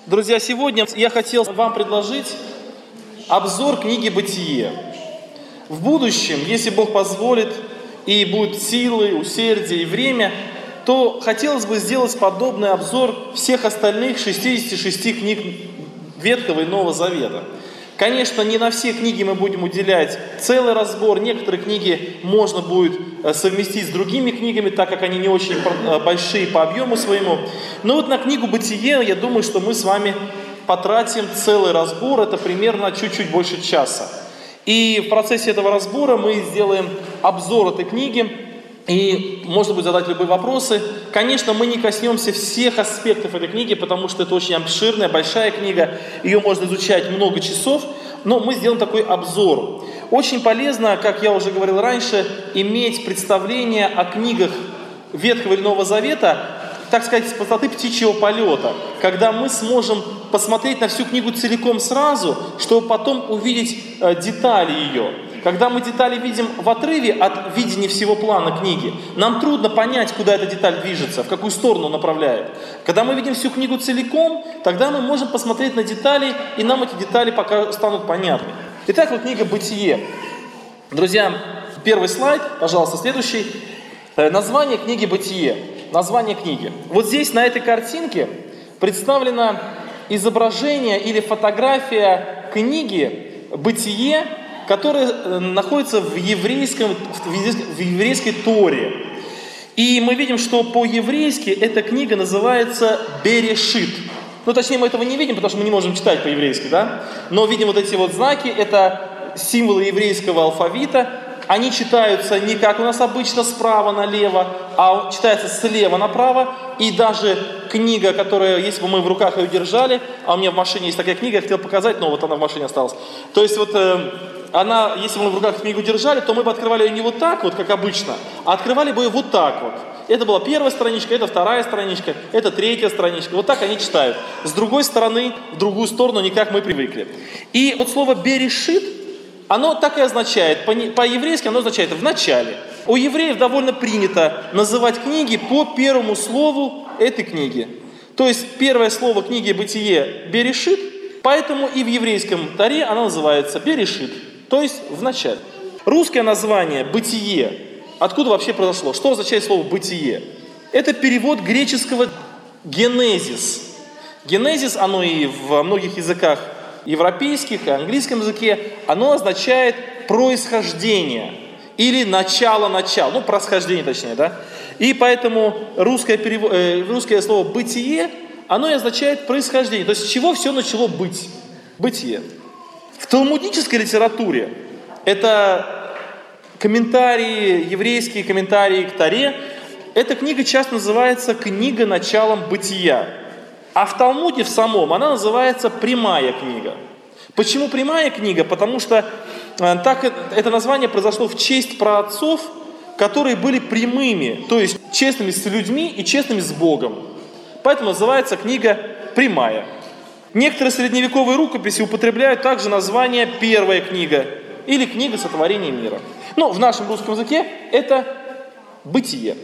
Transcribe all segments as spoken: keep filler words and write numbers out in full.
Друзья, сегодня я хотел вам предложить обзор книги «Бытие». В будущем, если Бог позволит, и будут силы, усердие и время, то хотелось бы сделать подобный обзор всех остальных шестидесяти шести книг Ветхого и Нового Завета. Конечно, не на все книги мы будем уделять целый разбор. Некоторые книги можно будет совместить с другими книгами, так как они не очень большие по объему своему. Но вот на книгу «Бытие», я думаю, что мы с вами потратим целый разбор. Это примерно чуть-чуть больше часа. И в процессе этого разбора мы сделаем обзор этой книги. И можно будет задать любые вопросы. Конечно, мы не коснемся всех аспектов этой книги, потому что это очень обширная, большая книга. Ее можно изучать много часов, но мы сделаем такой обзор. Очень полезно, как я уже говорил раньше, иметь представление о книгах Ветхого или Нового Завета, так сказать, с высоты птичьего полета, когда мы сможем посмотреть на всю книгу целиком сразу, чтобы потом увидеть э, детали ее. Когда мы детали видим в отрыве от видения всего плана книги, нам трудно понять, куда эта деталь движется, в какую сторону направляет. Когда мы видим всю книгу целиком, тогда мы можем посмотреть на детали, и нам эти детали пока станут понятны. Итак, вот книга «Бытие». Друзья, первый слайд, пожалуйста, следующий. Название книги «Бытие». Название книги. Вот здесь, на этой картинке, представлено изображение или фотография книги «Бытие», которая находится в, еврейском, в еврейской Торе. И мы видим, что по-еврейски эта книга называется «Берешит». Ну, точнее, мы этого не видим, потому что мы не можем читать по-еврейски, да? Но видим вот эти вот знаки, это символы еврейского алфавита. Они читаются не как у нас обычно справа налево, а читается слева направо. И даже книга, которая, если бы мы в руках ее держали, а у меня в машине есть такая книга, я хотел показать, но вот она в машине осталась. То есть вот э, она, если бы мы в руках книгу держали, то мы бы открывали ее не вот так вот, как обычно, а открывали бы ее вот так вот. Это была первая страничка, это вторая страничка, это третья страничка. Вот так они читают. С другой стороны, в другую сторону, не как мы привыкли. И вот слово «берешит», оно так и означает, по-еврейски оно означает «в начале». У евреев довольно принято называть книги по первому слову этой книги. То есть первое слово книги «Бытие» «Берешит», поэтому и в еврейском Торе она называется «Берешит», то есть «в начале». Русское название «Бытие» откуда вообще произошло? Что означает слово «бытие»? Это перевод греческого «генезис». Генезис, оно и во многих языках европейских и английском языке, оно означает происхождение или начало-начало, ну, происхождение точнее, да. И поэтому русское, перев... э, русское слово «бытие», оно и означает происхождение, то есть с чего все начало быть. Бытие. В талмудической литературе, это комментарии, еврейские комментарии к Торе, эта книга часто называется «Книга началом бытия». А в Талмуде в самом она называется «Прямая книга». Почему прямая книга? Потому что э, так это название произошло в честь праотцов, которые были прямыми, то есть честными с людьми и честными с Богом. Поэтому называется книга «Прямая». Некоторые средневековые рукописи употребляют также название «Первая книга» или «Книга сотворения мира». Но в нашем русском языке это «Бытие».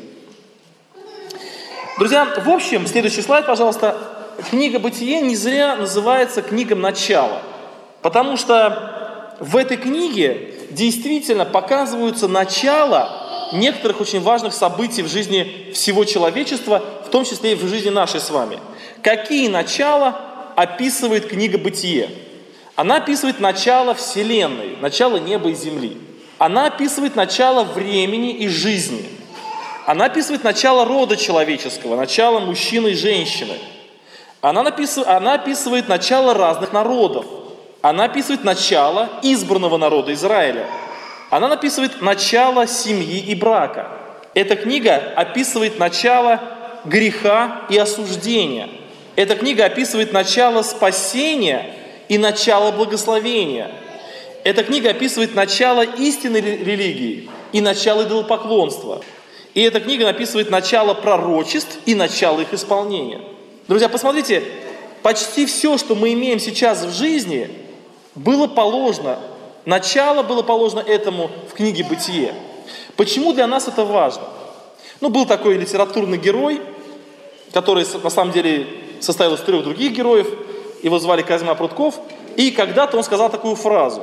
Друзья, в общем, следующий слайд, пожалуйста. Книга «Бытие» не зря называется «Книга начала», потому что в этой книге действительно показываются начала некоторых очень важных событий в жизни всего человечества, в том числе и в жизни нашей с вами. Какие начала описывает книга «Бытие»? Она описывает начало Вселенной, начало неба и земли. Она описывает начало времени и жизни. Она описывает начало рода человеческого, начало мужчины и женщины. Она, написывает, она описывает начало разных народов. Она описывает начало избранного народа Израиля. Она описывает начало семьи и брака. Эта книга описывает начало греха и осуждения. Эта книга описывает начало спасения и начало благословения. Эта книга описывает начало истинной религии и начало идолопоклонства. И эта книга описывает начало пророчеств и начало их исполнения. Друзья, посмотрите, почти все, что мы имеем сейчас в жизни, было положено, начало было положено этому в книге «Бытие». Почему для нас это важно? Ну, был такой литературный герой, который на самом деле состоял из трех других героев. его звали Козьма Прутков, и когда-то он сказал такую фразу: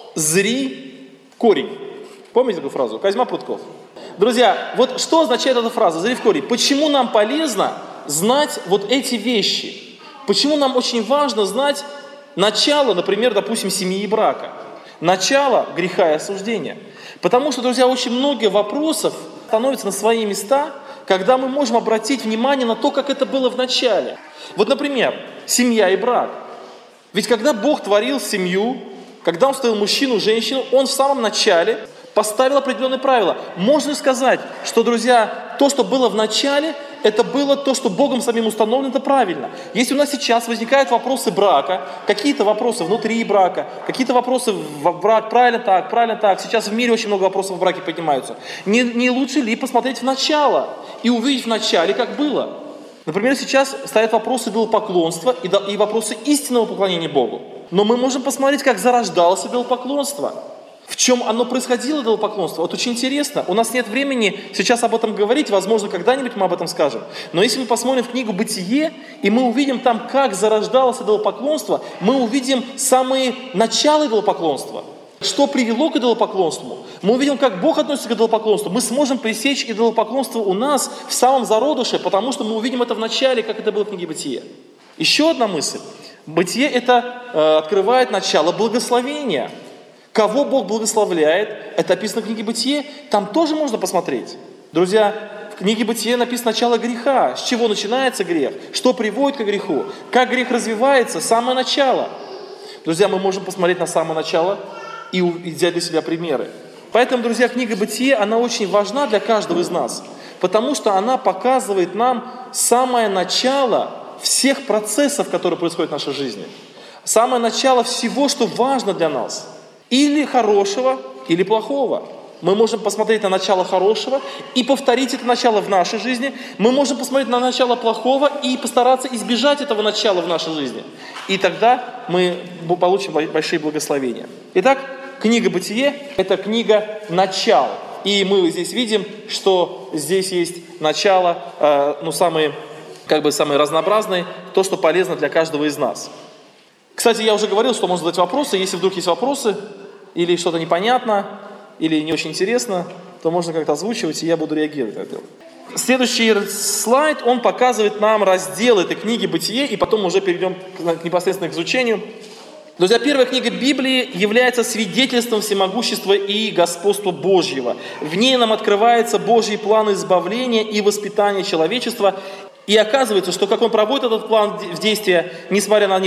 «Зри в корень». Помните такую фразу? Козьма Прутков. Друзья, вот что означает эта фраза «зри в корень»? Почему нам полезно знать вот эти вещи? Почему нам очень важно знать начало, например, допустим, семьи и брака? Начало греха и осуждения. Потому что, друзья, очень много вопросов становятся на свои места, когда мы можем обратить внимание на то, как это было в начале. Вот, например, семья и брак. Ведь когда Бог творил семью, когда Он створил мужчину и женщину, Он в самом начале поставил определенные правила. Можно сказать, что, друзья, то, что было в начале, это было то, что Богом самим установлено, это правильно. Если у нас сейчас возникают вопросы брака, какие-то вопросы внутри брака, какие-то вопросы в брак, правильно так, правильно так, сейчас в мире очень много вопросов в браке поднимаются, не, не лучше ли посмотреть в начало и увидеть в начале, как было? Например, сейчас стоят вопросы идолопоклонства и, и вопросы истинного поклонения Богу. Но мы можем посмотреть, как зарождалось идолопоклонство. В чем оно происходило, идолопоклонство? Вот очень интересно. У нас нет времени сейчас об этом говорить, возможно, когда-нибудь мы об этом скажем. Но если мы посмотрим в книгу «Бытие», и мы увидим там, как зарождалось идолопоклонство, мы увидим самые начала идолопоклонства. Что привело к идолопоклонству? Мы увидим, как Бог относится к идолопоклонству. Мы сможем пресечь идолопоклонство у нас в самом зародыше, потому что мы увидим это в начале, как это было в книге «Бытие». Еще одна мысль. «Бытие» — это э, открывает начало благословения. Кого Бог благословляет, это описано в книге «Бытие», там тоже можно посмотреть. Друзья, в книге «Бытие» написано начало греха, с чего начинается грех, что приводит к греху, как грех развивается, самое начало. Друзья, мы можем посмотреть на самое начало и взять для себя примеры. Поэтому, друзья, книга «Бытие», она очень важна для каждого из нас, потому что она показывает нам самое начало всех процессов, которые происходят в нашей жизни. Самое начало всего, что важно для нас. Или хорошего, или плохого. Мы можем посмотреть на начало хорошего и повторить это начало в нашей жизни. Мы можем посмотреть на начало плохого и постараться избежать этого начала в нашей жизни. И тогда мы получим большие благословения. Итак, книга «Бытие» – это книга начал. И мы здесь видим, что здесь есть начало, э, ну, самые, как бы самые разнообразные, то, что полезно для каждого из нас. Кстати, я уже говорил, что можно задать вопросы. Если вдруг есть вопросы, или что-то непонятно, или не очень интересно, то можно как-то озвучивать, и я буду реагировать на это. Следующий слайд, он показывает нам раздел этой книги «Бытие», и потом мы уже перейдем непосредственно к изучению. Друзья, первая книга Библии является свидетельством всемогущества и господства Божьего. В ней нам открывается Божий план избавления и воспитания человечества. И оказывается, что как он проводит этот план в действие, несмотря на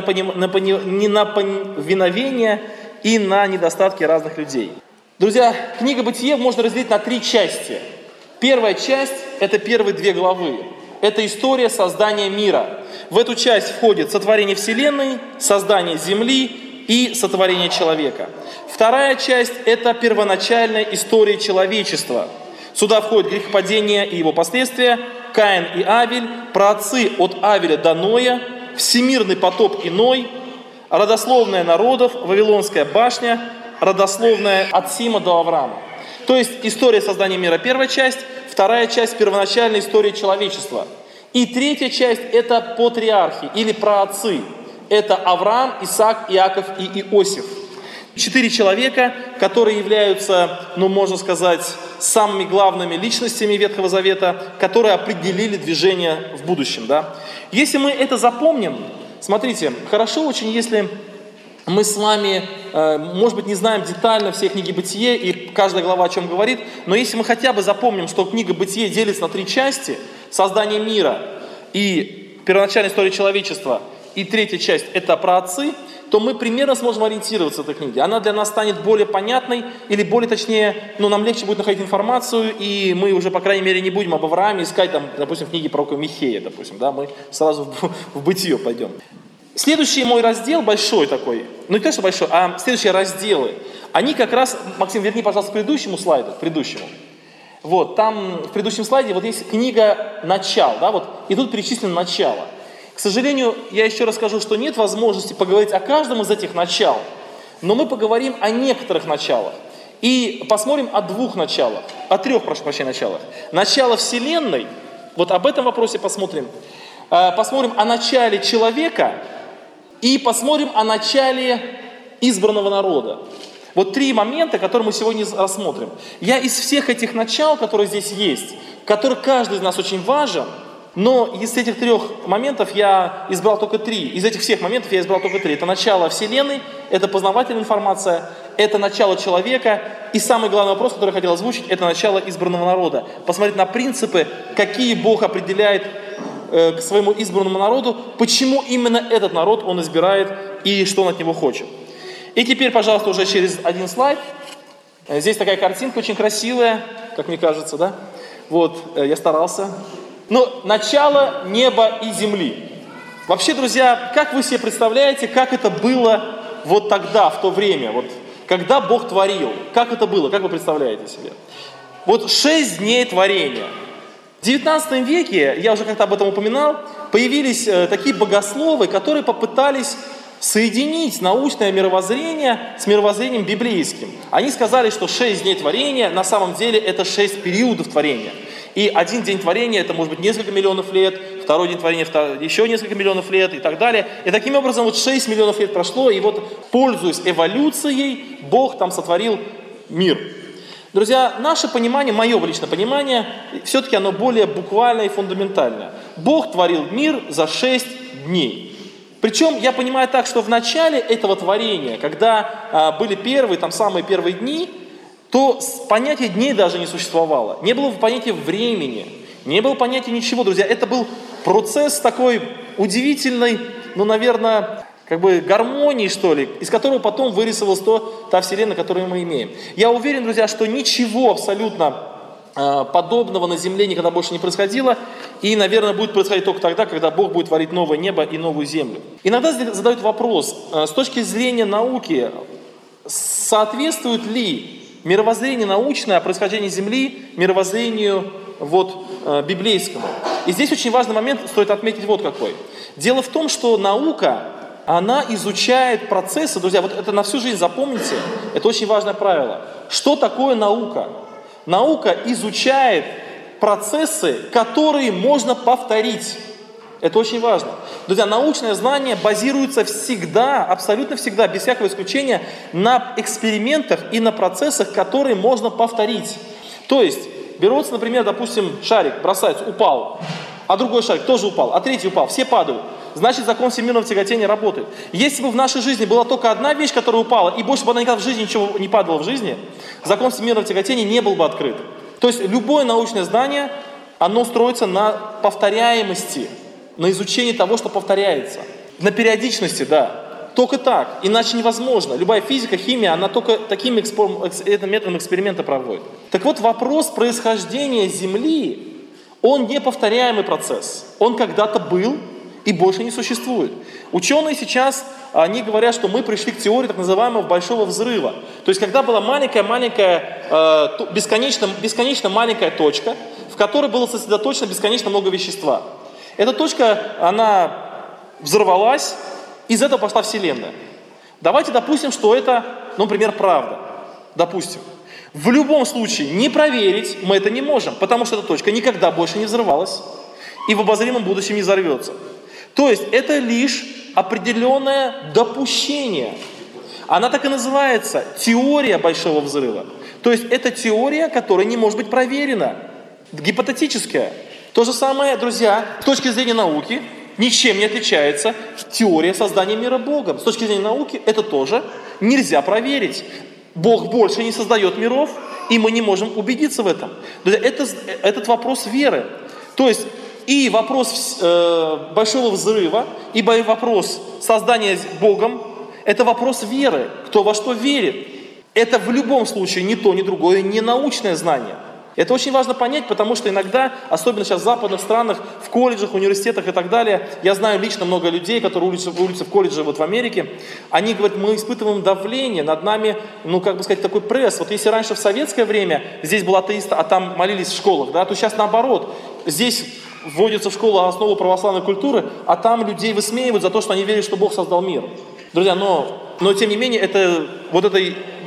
неповиновение и на недостатки разных людей. Друзья, книга «Бытие» можно разделить на три части. Первая часть – это первые две главы. Это история создания мира. В эту часть входит сотворение Вселенной, создание Земли и сотворение человека. Вторая часть – это первоначальная история человечества. Сюда входит грехопадение и его последствия, Каин и Авель, праотцы от Авеля до Ноя, всемирный потоп и Ной, родословная народов, Вавилонская башня, родословная от Сима до Авраама. То есть история создания мира – первая часть, вторая часть – первоначальная история человечества. И третья часть – это патриархи или праотцы. Это Авраам, Исаак, Иаков и Иосиф. Четыре человека, которые являются, ну, можно сказать, самыми главными личностями Ветхого Завета, которые определили движение в будущем. Да? Если мы это запомним, смотрите, хорошо очень, если мы с вами, э, может быть, не знаем детально все книги «Бытие» и каждая глава о чем говорит, но если мы хотя бы запомним, что книга «Бытие» делится на три части – создание мира и первоначальная история человечества, и третья часть – это праотцы, то мы примерно сможем ориентироваться в этой книге. Она для нас станет более понятной, или более точнее, ну, нам легче будет находить информацию, и мы уже, по крайней мере, не будем об Аврааме искать, там, допустим, в книге пророка Михея, допустим, да, мы сразу в, в Бытие пойдем. Следующий мой раздел, большой такой, ну не то, что большой, а следующие разделы, они как раз, Максим, верни, пожалуйста, к предыдущему слайду, к предыдущему. Вот, там в предыдущем слайде вот есть книга «Начал», да, вот, и тут перечислено начало. К сожалению, я еще раз скажу, что нет возможности поговорить о каждом из этих начал, но мы поговорим о некоторых началах и посмотрим о двух началах, о трех, прошу прощения, началах. Начало Вселенной, вот об этом вопросе посмотрим. Посмотрим о начале человека и посмотрим о начале избранного народа. Вот три момента, которые мы сегодня рассмотрим. Я из всех этих начал, которые здесь есть, который каждый из нас очень важен, но из этих трех моментов я избрал только три. Из этих всех моментов я избрал только три. Это начало Вселенной, это познавательная информация, это начало человека, и самый главный вопрос, который я хотел озвучить, это начало избранного народа. Посмотреть на принципы, какие Бог определяет э, к своему избранному народу, почему именно этот народ Он избирает и что Он от него хочет. И теперь, пожалуйста, уже через один слайд. Здесь такая картинка очень красивая, как мне кажется, да? Вот, я старался. Но начало неба и земли. Вообще, друзья, как вы себе представляете, как это было вот тогда, в то время, вот, когда Бог творил? Как это было? Как вы представляете себе? Вот шесть дней творения. В девятнадцатом веке, я уже как-то об этом упоминал, появились э, такие богословы, которые попытались соединить научное мировоззрение с мировоззрением библейским. Они сказали, что шесть дней творения на самом деле это шесть периодов творения. И один день творения это может быть несколько миллионов лет, второй день творения еще несколько миллионов лет и так далее. И таким образом вот шесть миллионов лет прошло, и вот пользуясь эволюцией, Бог там сотворил мир. Друзья, наше понимание, мое личное понимание, все-таки оно более буквальное и фундаментальное. Бог творил мир за шесть дней. Причем я понимаю так, что в начале этого творения, когда а, были первые, там самые первые дни, то понятия дней даже не существовало. Не было понятия времени, не было понятия ничего, друзья. Это был процесс такой удивительной, ну, наверное, как бы гармонии, что ли, из которого потом вырисовалась то, та вселенная, которую мы имеем. Я уверен, друзья, что ничего абсолютно подобного на земле никогда больше не происходило, и, наверное, будет происходить только тогда, когда Бог будет творить новое небо и новую землю. Иногда задают вопрос, с точки зрения науки, соответствует ли мировоззрение научное о происхождении Земли мировоззрению вот, библейскому? И здесь очень важный момент, стоит отметить вот какой. Дело в том, что наука, она изучает процессы, друзья, вот это на всю жизнь запомните, это очень важное правило. Что такое наука? Наука изучает процессы, которые можно повторить. Это очень важно. Друзья, научное знание базируется всегда, абсолютно всегда, без всякого исключения, на экспериментах и на процессах, которые можно повторить. То есть, берется, например, допустим, шарик, бросается, упал, а другой шарик тоже упал, а третий упал, все падают. Значит, закон всемирного тяготения работает. Если бы в нашей жизни была только одна вещь, которая упала, и больше бы она никогда в жизни ничего не падало в жизни, закон всемирного тяготения не был бы открыт. То есть, любое научное знание, оно строится на повторяемости, на изучении того, что повторяется. На периодичности, да. Только так. Иначе невозможно. Любая физика, химия, она только таким методом эксперимента проводит. Так вот, вопрос происхождения Земли, он неповторяемый процесс. Он когда-то был и больше не существует. Ученые сейчас, они говорят, что мы пришли к теории так называемого большого взрыва. То есть, когда была маленькая-маленькая, э, бесконечно, бесконечно маленькая точка, в которой было сосредоточено бесконечно много вещества. Эта точка, она взорвалась, из этого пошла Вселенная. Давайте допустим, что это, ну, например, правда. Допустим. В любом случае, не проверить мы это не можем, потому что эта точка никогда больше не взорвалась и в обозримом будущем не взорвется. То есть, это лишь определенное допущение. Она так и называется теория большого взрыва. То есть, это теория, которая не может быть проверена. Гипотетическая. То же самое, друзья, с точки зрения науки, ничем не отличается теория создания мира Богом. С точки зрения науки, это тоже нельзя проверить. Бог больше не создает миров, и мы не можем убедиться в этом. Друзья, это, этот вопрос веры. То есть, и вопрос э, большого взрыва, и вопрос создания Богом, это вопрос веры, кто во что верит. Это в любом случае ни то, ни другое, не научное знание. Это очень важно понять, потому что иногда, особенно сейчас в западных странах, в колледжах, университетах и так далее, я знаю лично много людей, которые учатся, учатся в колледже вот в Америке, они говорят, мы испытываем давление, над нами, ну как бы сказать, такой пресс. Вот если раньше в советское время здесь был атеист, а там молились в школах, да, то сейчас наоборот, здесь вводится в школу основу православной культуры, а там людей высмеивают за то, что они верят, что Бог создал мир. Друзья, но, но тем не менее, это, вот это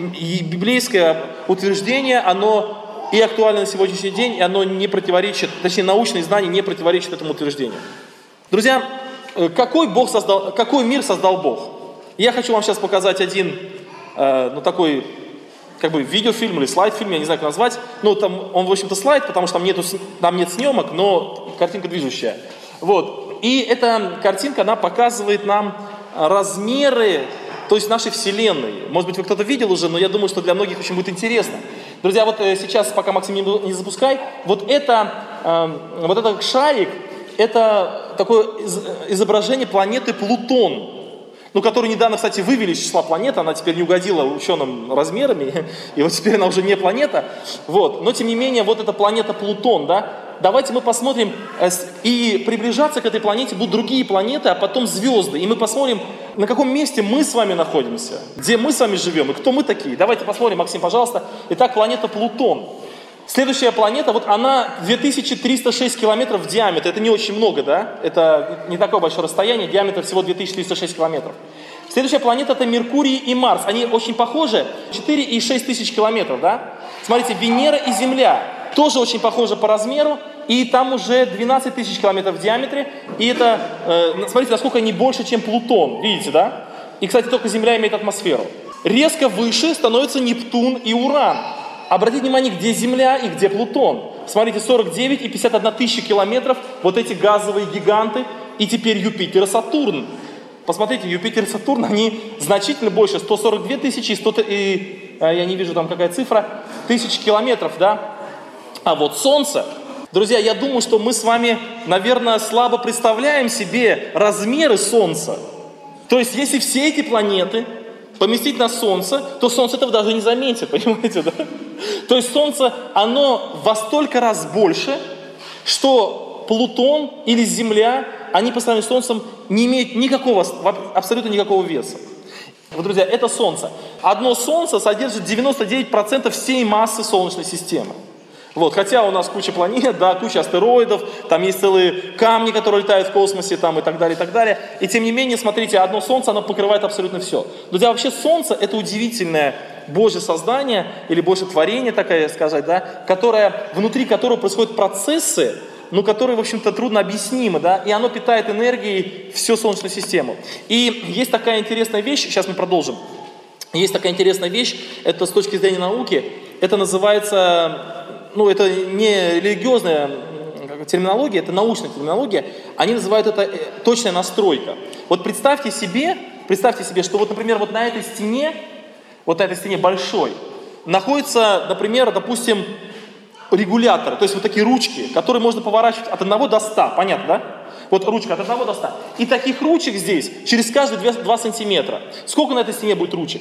библейское утверждение, оно и актуально на сегодняшний день, и оно не противоречит, точнее, научные знания не противоречат этому утверждению. Друзья, какой, Бог создал, какой мир создал Бог? Я хочу вам сейчас показать один, э, ну такой, как бы видеофильм или слайд-фильм, я не знаю, как назвать. Ну, там он, в общем-то, слайд, потому что там, нету, там нет съемок, но картинка движущая. Вот. И эта картинка, она показывает нам размеры, то есть нашей Вселенной. Может быть, вы кто-то видел уже, но я думаю, что для многих очень будет интересно. Друзья, вот сейчас, пока Максим не запускай, вот это, э, вот этот шарик, это такое изображение планеты Плутон, ну, которую недавно, кстати, вывели из числа планет, она теперь не угодила ученым размерами, и вот теперь она уже не планета. Вот. Но, тем не менее, вот эта планета Плутон, да, давайте мы посмотрим, и приближаться к этой планете будут другие планеты, а потом звезды, и мы посмотрим, на каком месте мы с вами находимся, где мы с вами живем, и кто мы такие. Давайте посмотрим, Максим, пожалуйста. Итак, планета Плутон. Следующая планета, вот она две тысячи триста шесть километров в диаметре, это не очень много, да, это не такое большое расстояние, диаметр всего две тысячи триста шесть километров. Следующая планета это Меркурий и Марс, они очень похожи, четыре и шесть тысяч километров, да. Смотрите, Венера и Земля тоже очень похожи по размеру, и там уже двенадцать тысяч километров в диаметре, и это, э, смотрите, насколько они больше, чем Плутон, видите, да. И, кстати, только Земля имеет атмосферу. Резко выше становятся Нептун и Уран. Обратите внимание, где Земля и где Плутон. Смотрите, сорок девять и пятьдесят одна тысяча километров, вот эти газовые гиганты, и теперь Юпитер и Сатурн. Посмотрите, Юпитер и Сатурн, они значительно больше, сто сорок две тысячи, и, сто, и я не вижу там какая цифра, тысяч километров, да? А вот Солнце, друзья, я думаю, что мы с вами, наверное, слабо представляем себе размеры Солнца. То есть, если все эти планеты поместить на Солнце, то Солнце этого даже не заметит, понимаете, да? То есть Солнце, оно во столько раз больше, что Плутон или Земля, они по сравнению с Солнцем не имеют никакого, абсолютно никакого веса. Вот, друзья, это Солнце. Одно Солнце содержит девяносто девять процентов всей массы Солнечной системы. Вот, хотя у нас куча планет, да, куча астероидов, там есть целые камни, которые летают в космосе, там и так далее, и так далее. И тем не менее, смотрите, одно Солнце, оно покрывает абсолютно все. Друзья, вообще Солнце – это удивительное Божье создание, или Божье творение, такое сказать, да, которое, внутри которого происходят процессы, но которые, в общем-то, трудно объяснимы, да, и оно питает энергией всю Солнечную систему. И есть такая интересная вещь, сейчас мы продолжим. Есть такая интересная вещь, это с точки зрения науки, это называется... Ну, это не религиозная терминология, это научная терминология. Они называют это точная настройка. Вот представьте себе, представьте себе, что вот, например, вот на этой стене, вот на этой стене большой, находится, например, допустим, регулятор, то есть вот такие ручки, которые можно поворачивать от одного до ста, понятно, да? Вот ручка от одного до ста. И таких ручек здесь через каждые два сантиметра. Сколько на этой стене будет ручек?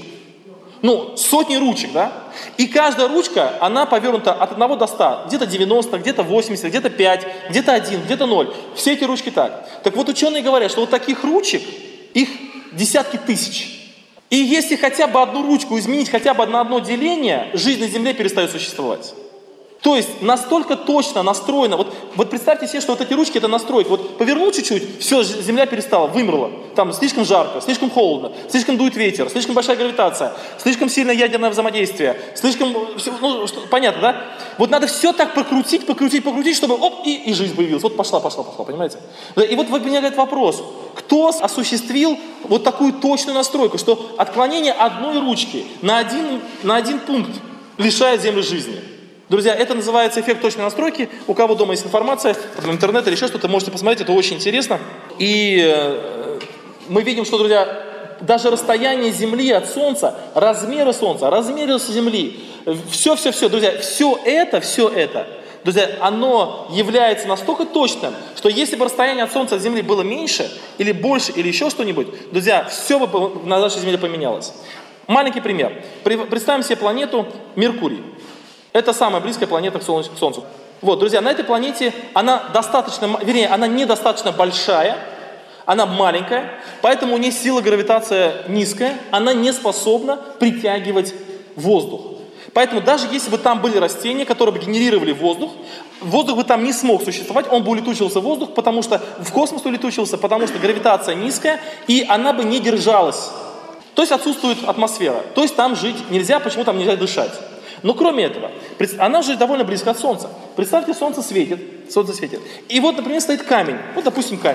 Ну, сотни ручек, да? И каждая ручка, она повернута от одного до ста. Где-то девяносто, где-то восемьдесят, где-то пять, где-то один, где-то ноль. Все эти ручки так. Так вот, ученые говорят, что вот таких ручек, их десятки тысяч. И если хотя бы одну ручку изменить, хотя бы на одно деление, жизнь на Земле перестает существовать. То есть настолько точно настроено. Вот, вот представьте себе, что вот эти ручки это настройка. Вот повернул чуть-чуть, все, Земля перестала, вымерла. Там слишком жарко, слишком холодно, слишком дует ветер, слишком большая гравитация, слишком сильное ядерное взаимодействие, слишком, ну, что, понятно, да? Вот надо все так покрутить, покрутить, покрутить, чтобы оп, и, и жизнь появилась. Вот пошла, пошла, пошла, понимаете? И вот возникает вопрос, кто осуществил вот такую точную настройку, что отклонение одной ручки на один, на один пункт лишает Землю жизни. Друзья, это называется эффект точной настройки. У кого дома есть информация, потом интернет или еще что-то, можете посмотреть, это очень интересно. И э, мы видим, что, друзья, даже расстояние Земли от Солнца, размеры Солнца, размеры Земли, все-все-все, друзья, все это, все это, друзья, оно является настолько точным, что если бы расстояние от Солнца от Земли было меньше, или больше, или еще что-нибудь, друзья, все бы на нашей Земле поменялось. Маленький пример. Представим себе планету Меркурий. Это самая близкая планета к Солнцу. Вот, друзья, на этой планете она достаточно, вернее, она недостаточно большая, она маленькая, поэтому у нее сила гравитация низкая, она не способна притягивать воздух. Поэтому даже если бы там были растения, которые бы генерировали воздух, воздух бы там не смог существовать, он бы улетучился в воздух, потому что в космос улетучился, потому что гравитация низкая, и она бы не держалась. То есть отсутствует атмосфера, то есть там жить нельзя, почему там нельзя дышать. Но кроме этого, она же довольно близко от Солнца. Представьте, Солнце светит, Солнце светит. И вот, например, стоит камень. Вот, допустим, камень.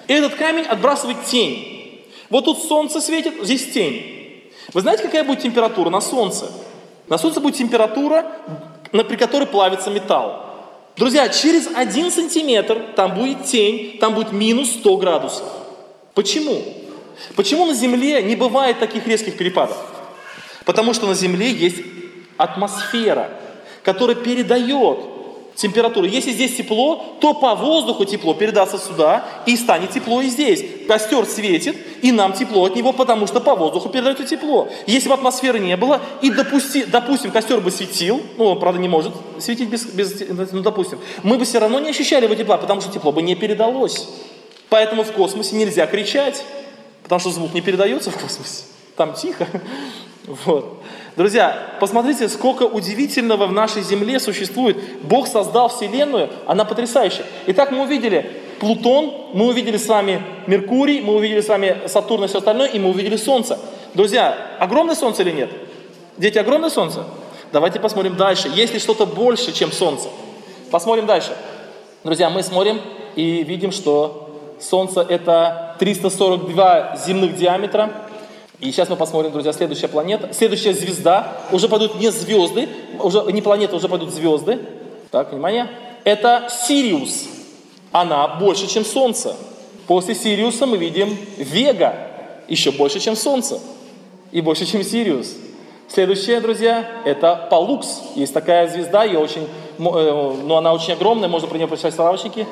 И этот камень отбрасывает тень. Вот тут солнце светит, здесь тень. Вы знаете, какая будет температура на солнце? На солнце будет температура, при которой плавится металл. Друзья, через один сантиметр там будет тень, там будет минус сто градусов. Почему? Почему на Земле не бывает таких резких перепадов? Потому что на Земле есть атмосфера, которая передает температуру. Если здесь тепло, то по воздуху тепло передастся сюда, и станет тепло и здесь. Костер светит, и нам тепло от него, потому что по воздуху передается тепло. Если бы атмосферы не было, и допусти, допустим, костер бы светил, ну, он, правда, не может светить без, без, ну, допустим, мы бы все равно не ощущали его тепла, потому что тепло бы не передалось. Поэтому в космосе нельзя кричать, потому что звук не передается в космосе. Там тихо. Вот. Друзья, посмотрите, сколько удивительного в нашей Земле существует. Бог создал Вселенную, она потрясающая. Итак, мы увидели Плутон, мы увидели с вами Меркурий, мы увидели с вами Сатурн и все остальное, и мы увидели Солнце. Друзья, огромное Солнце или нет? Дети, огромное Солнце? Давайте посмотрим дальше. Есть ли что-то больше, чем Солнце? Посмотрим дальше. Друзья, мы смотрим и видим, что Солнце это триста сорок два земных диаметра. И сейчас мы посмотрим, друзья, следующая планета, следующая звезда, уже пойдут не звезды, уже не планеты, уже пойдут звезды. Так, внимание. Это Сириус. Она больше, чем Солнце. После Сириуса мы видим Вега, еще больше, чем Солнце. И больше, чем Сириус. Следующая, друзья, это Палукс. Есть такая звезда, ее очень, ну, она очень огромная, можно про нее прочитать справочники.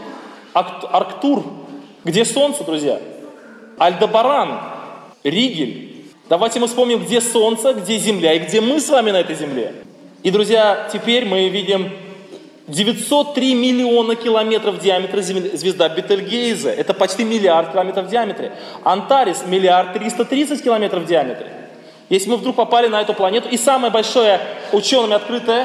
Арктур. Где Солнце, друзья? Альдебаран. Ригель. Давайте мы вспомним, где Солнце, где Земля и где мы с вами на этой Земле. И, друзья, теперь мы видим девятьсот три миллиона километров в диаметре звезда Бетельгейзе. Это почти миллиард километров в диаметре. Антарес миллиард триста тридцать километров в диаметре. Если мы вдруг попали на эту планету, и самое большое учеными открытое,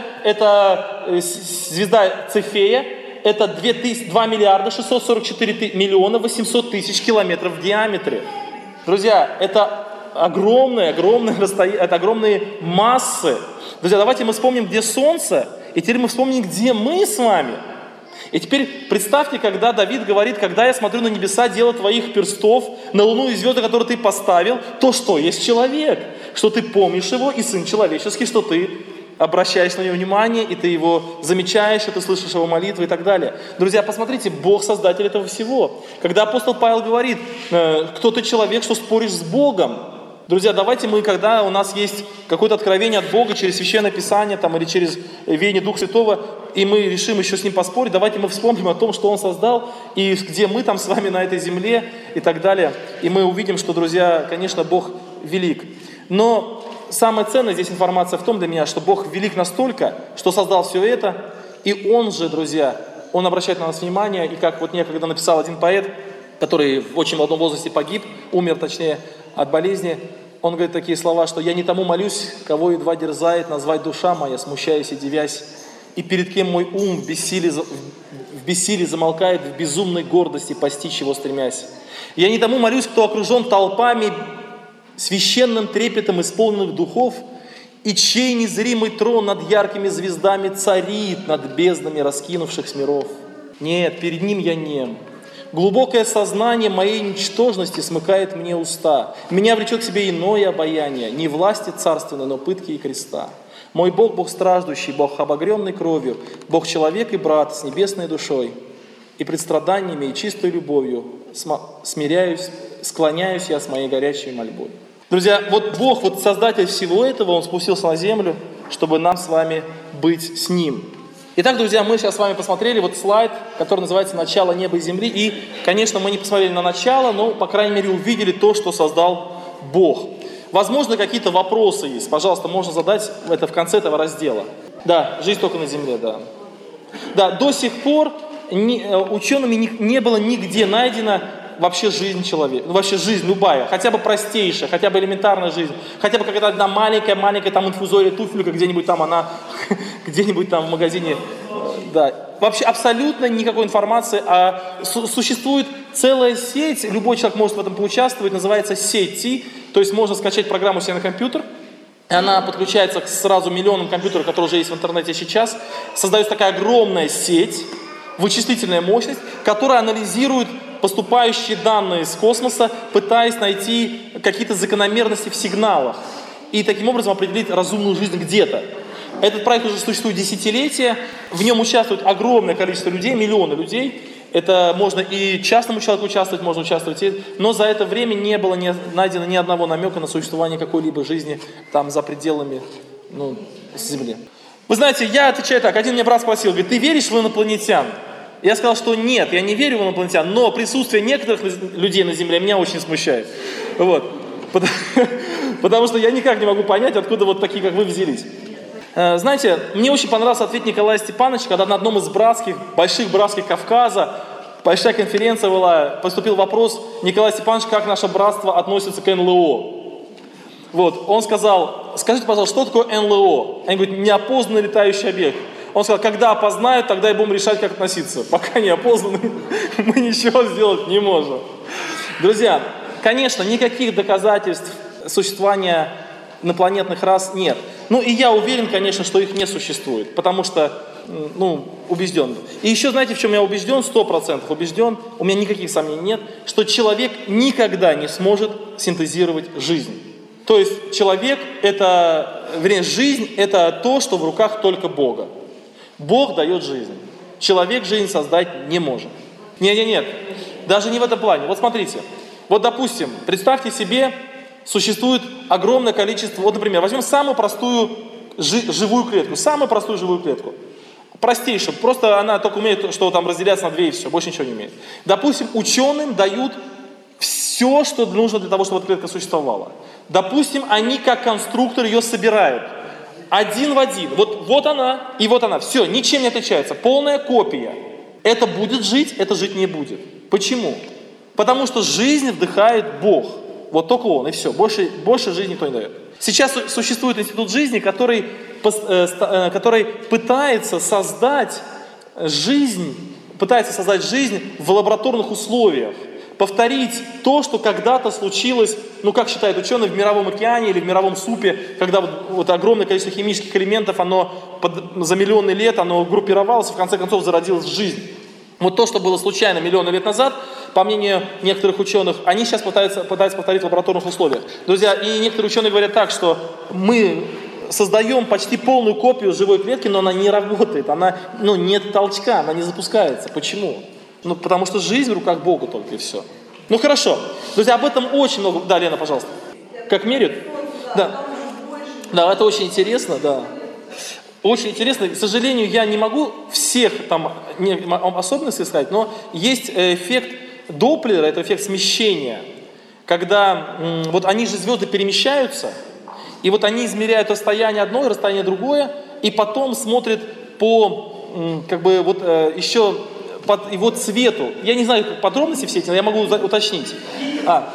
это звезда Цефея, это два миллиарда шестьсот сорок четыре миллиона восемьсот тысяч километров в диаметре. Друзья, это огромные, огромные расстояния, это огромные массы. Друзья, давайте мы вспомним, где Солнце, и теперь мы вспомним, где мы с вами. И теперь представьте, когда Давид говорит, когда я смотрю на небеса, дело твоих перстов, на луну и звезды, которые ты поставил, то что есть человек, что ты помнишь его, и сын человеческий, что ты обращаешь на него внимание, и ты его замечаешь, и ты слышишь его молитвы и так далее. Друзья, посмотрите, Бог создатель этого всего. Когда апостол Павел говорит, кто ты человек, что споришь с Богом? Друзья, давайте мы, когда у нас есть какое-то откровение от Бога через Священное Писание там, или через веяние Духа Святого, и мы решим еще с Ним поспорить, давайте мы вспомним о том, что Он создал, и где мы там с вами на этой земле и так далее. И мы увидим, что, друзья, конечно, Бог велик. Но самая ценная здесь информация в том для меня, что Бог велик настолько, что создал все это, и Он же, друзья, Он обращает на нас внимание, и как вот некогда написал один поэт, который в очень молодом возрасте погиб, умер точнее от болезни, он говорит такие слова, что «я не тому молюсь, кого едва дерзает назвать душа моя, смущаясь и девясь, и перед кем мой ум в бессилии, в бессилии замолкает, в безумной гордости постичь его стремясь. Я не тому молюсь, кто окружен толпами, священным трепетом исполненных духов, и чей незримый трон над яркими звездами царит над безднами раскинувшихся миров. Нет, перед ним я нем». Глубокое сознание моей ничтожности смыкает мне уста. Меня влечет к себе иное обаяние, не власти царственной, но пытки и креста. Мой Бог, Бог страждущий, Бог обогренный кровью, Бог человек и брат с небесной душой. И пред страданиями и чистой любовью смиряюсь, склоняюсь я с моей горячей мольбой. Друзья, вот Бог, вот Создатель всего этого, Он спустился на землю, чтобы нам с вами быть с Ним. Итак, друзья, мы сейчас с вами посмотрели вот слайд, который называется «Начало неба и земли». И, конечно, мы не посмотрели на начало, но, по крайней мере, увидели то, что создал Бог. Возможно, какие-то вопросы есть. Пожалуйста, можно задать это в конце этого раздела. Да, жизнь только на земле, да. Да, до сих пор учеными не, не было нигде найдено вообще жизнь человека, вообще жизнь любая, хотя бы простейшая, хотя бы элементарная жизнь, хотя бы какая-то одна маленькая-маленькая там инфузория туфелька, где-нибудь там она, где-нибудь там в магазине, да. Вообще абсолютно никакой информации, а существует целая сеть, любой человек может в этом поучаствовать, называется сети, то есть можно скачать программу себе на компьютер, она подключается к сразу миллионам компьютеров, которые уже есть в интернете сейчас, создается такая огромная сеть, вычислительная мощность, которая анализирует поступающие данные с космоса, пытаясь найти какие-то закономерности в сигналах и таким образом определить разумную жизнь где-то. Этот проект уже существует десятилетия, в нем участвует огромное количество людей, миллионы людей. Это можно и частному человеку участвовать, можно участвовать, и... но за это время не было не найдено ни одного намека на существование какой-либо жизни там за пределами ну, Земли. Вы знаете, я отвечаю так, один мне брат спросил, говорит, ты веришь в инопланетян? Я сказал, что нет, я не верю в инопланетян, но присутствие некоторых людей на Земле меня очень смущает. Вот. Потому, потому что я никак не могу понять, откуда вот такие, как вы, взялись. Знаете, мне очень понравился ответ Николая Степановича, когда на одном из братских, больших братских Кавказа, большая конференция была, поступил вопрос, Николай Степанович, как наше братство относится к эн эл о. Вот, он сказал, скажите, пожалуйста, что такое эн эл о? Они говорят, неопознанный летающий объект. Он сказал, когда опознают, тогда и будем решать, как относиться. Пока не опознаны, мы ничего сделать не можем. Друзья, конечно, никаких доказательств существования инопланетных рас нет. Ну и я уверен, конечно, что их не существует, потому что, ну, убежден. И еще, знаете, в чем я убежден, сто процентов убежден, у меня никаких сомнений нет, что человек никогда не сможет синтезировать жизнь. То есть человек это, вернее, жизнь это то, что в руках только Бога. Бог дает жизнь. Человек жизнь создать не может. Нет, нет, нет, даже не в этом плане. Вот смотрите, вот допустим, представьте себе, существует огромное количество, вот, например, возьмем самую простую жи, живую клетку, самую простую живую клетку, простейшую, просто она только умеет, что там разделяться на две и все, больше ничего не умеет. Допустим, ученым дают все, что нужно для того, чтобы эта клетка существовала. Допустим, они как конструктор ее собирают, один в один, вот, вот она и вот она, все, ничем не отличается, полная копия. Это будет жить, это жить не будет. Почему? Потому что жизнь вдыхает Бог. Вот только он, и все. Больше, больше жизни никто не дает. Сейчас существует институт жизни, который, который пытается создать жизнь, пытается создать жизнь в лабораторных условиях. Повторить то, что когда-то случилось, ну, как считают ученые, в мировом океане или в мировом супе, когда вот, вот огромное количество химических элементов, оно под, за миллионы лет, оно группировалось и в конце концов зародилась жизнь. Вот то, что было случайно миллионы лет назад, по мнению некоторых ученых, они сейчас пытаются, пытаются повторить в лабораторных условиях. Друзья, и некоторые ученые говорят так, что мы создаем почти полную копию живой клетки, но она не работает, она, ну, нет толчка, она не запускается. Почему? Ну, потому что жизнь в руках Бога только и все. Ну, хорошо. Друзья, об этом очень много... Да, Лена, пожалуйста. Как меряют? Да. Да, это очень интересно, да. Очень интересно. К сожалению, я не могу всех там особенностей сказать, но есть эффект Доплера, это эффект смещения. Когда м, вот они же, звезды, перемещаются, и вот они измеряют расстояние одно и расстояние другое, и потом смотрят по, м, как бы, вот э, еще по его цвету. Я не знаю подробности все эти, но я могу уточнить. А.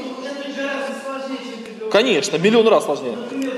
Конечно, миллион раз сложнее.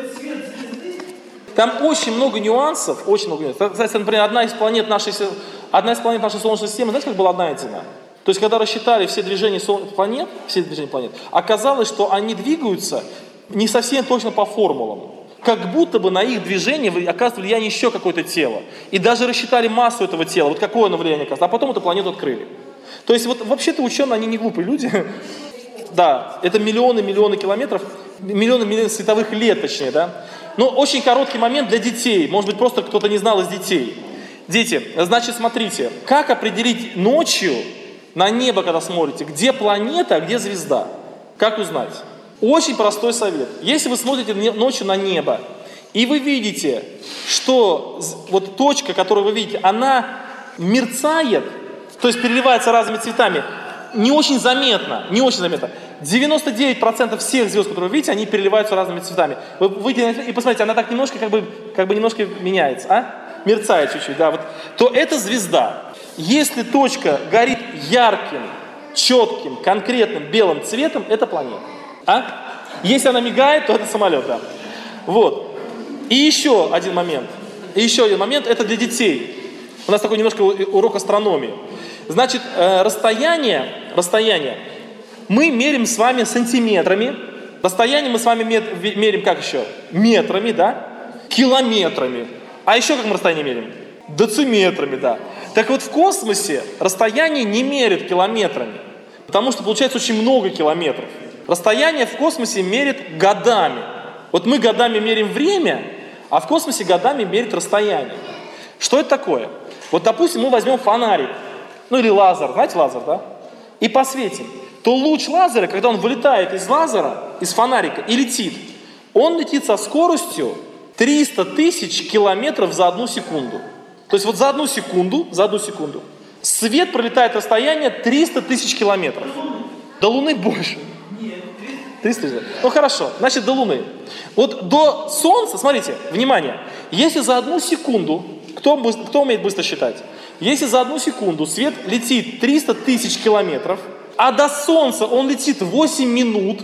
Там очень много нюансов, очень много нюансов. Кстати, например, одна из планет нашей, одна из планет нашей Солнечной системы, знаете, как была найдена? То есть, когда рассчитали все движения планет, все движения планет, оказалось, что они двигаются не совсем точно по формулам. Как будто бы на их движение оказывает влияние еще какое-то тело. И даже рассчитали массу этого тела, вот какое оно влияние оказывает, а потом эту планету открыли. То есть, вот вообще-то ученые, они не глупые люди. Да, это миллионы, миллионы километров, миллионы, миллионы световых лет, точнее, да. Но очень короткий момент для детей. Может быть, просто кто-то не знал из детей. Дети, значит, смотрите, как определить ночью на небо, когда смотрите, где планета, а где звезда? Как узнать? Очень простой совет. Если вы смотрите ночью на небо, и вы видите, что вот точка, которую вы видите, она мерцает, то есть переливается разными цветами, не очень заметно, не очень заметно. девяносто девять процентов всех звезд, которые вы видите, они переливаются разными цветами. Вы выйдете и посмотрите, она так немножко, как бы, как бы немножко меняется, а? Мерцает чуть-чуть, да, вот. То это звезда. Если точка горит ярким, четким, конкретным белым цветом, это планета. А? Если она мигает, то это самолет, да. Вот. И еще один момент. И еще один момент, это для детей. У нас такой немножко урок астрономии. Значит, расстояние, расстояние мы меряем с вами сантиметрами. Расстояние мы с вами меряем как еще? Метрами, да? Километрами. А еще как мы расстояние меряем? Дециметрами, да. Так вот в космосе расстояние не мерят километрами. Потому что получается очень много километров. Расстояние в космосе мерит годами. Вот мы годами меряем время, а в космосе годами мерит расстояние. Что это такое? Вот, допустим, мы возьмем фонарик, ну или лазер, знаете лазер, да? И посветим. То луч лазера, когда он вылетает из лазера, из фонарика и летит, он летит со скоростью триста тысяч километров за одну секунду. То есть вот за одну секунду, за одну секунду свет пролетает расстояние триста тысяч километров. До Луны больше. триста тысяч. Ну хорошо, значит до Луны. Вот до Солнца, смотрите, внимание, если за одну секунду, кто, кто умеет быстро считать? Если за одну секунду свет летит триста тысяч километров, а до Солнца он летит восемь минут,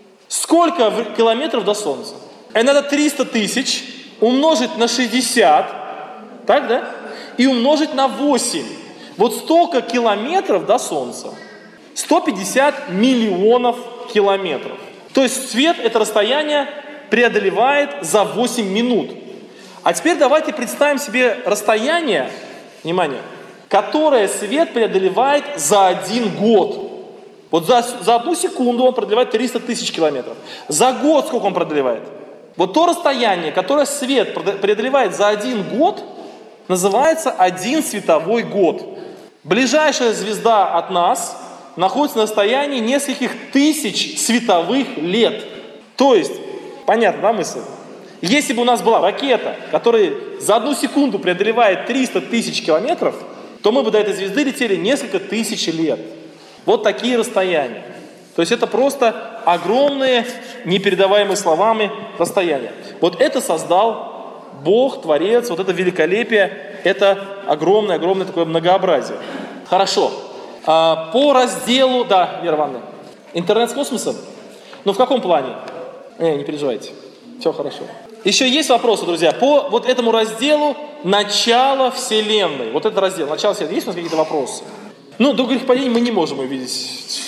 сколько километров до Солнца? Это надо триста тысяч умножить на шестьдесят, так, да? И умножить на восемь. Вот столько километров до Солнца. сто пятьдесят миллионов километров. То есть свет это расстояние преодолевает за восемь минут. А теперь давайте представим себе расстояние, внимание, которое свет преодолевает за один год. Вот за, за одну секунду он преодолевает триста тысяч километров. За год сколько он преодолевает? Вот то расстояние, которое свет преодолевает за один год, называется один световой год. Ближайшая звезда от нас находится на расстоянии нескольких тысяч световых лет. То есть, понятно, да, мысль? Если бы у нас была ракета, которая за одну секунду преодолевает триста тысяч километров, то мы бы до этой звезды летели несколько тысяч лет. Вот такие расстояния. То есть это просто огромные, непередаваемые словами расстояния. Вот это создал Бог, Творец, вот это великолепие, это огромное-огромное такое многообразие. Хорошо. А, по разделу, да, Вера Ивановна, интернет с космосом? Ну в каком плане? Не, не переживайте, все хорошо. Еще есть вопросы, друзья, по вот этому разделу начало Вселенной. Вот этот раздел, начало Вселенной. Есть у нас какие-то вопросы? Ну, до грехопадения мы не можем увидеть.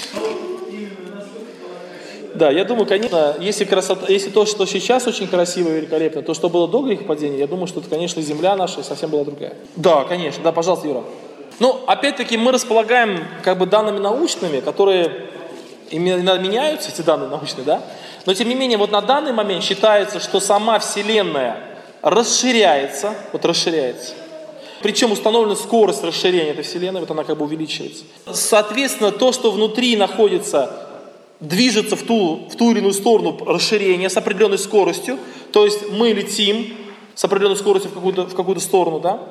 Да, я думаю, конечно, если, красота, если то, что сейчас очень красиво и великолепно, то, что было до грехопадения, я думаю, что это, конечно, земля наша совсем была другая. Да, конечно, да, пожалуйста, Юра. Ну, опять-таки, мы располагаем как бы данными научными, которые именно меняются, эти данные научные, да? Но, тем не менее, вот на данный момент считается, что сама Вселенная расширяется, вот расширяется. Причем установлена скорость расширения этой Вселенной, вот она как бы увеличивается. Соответственно, то, что внутри находится, движется в ту, в ту или иную сторону расширения с определенной скоростью, то есть мы летим с определенной скоростью в какую-то, в какую-то сторону, да.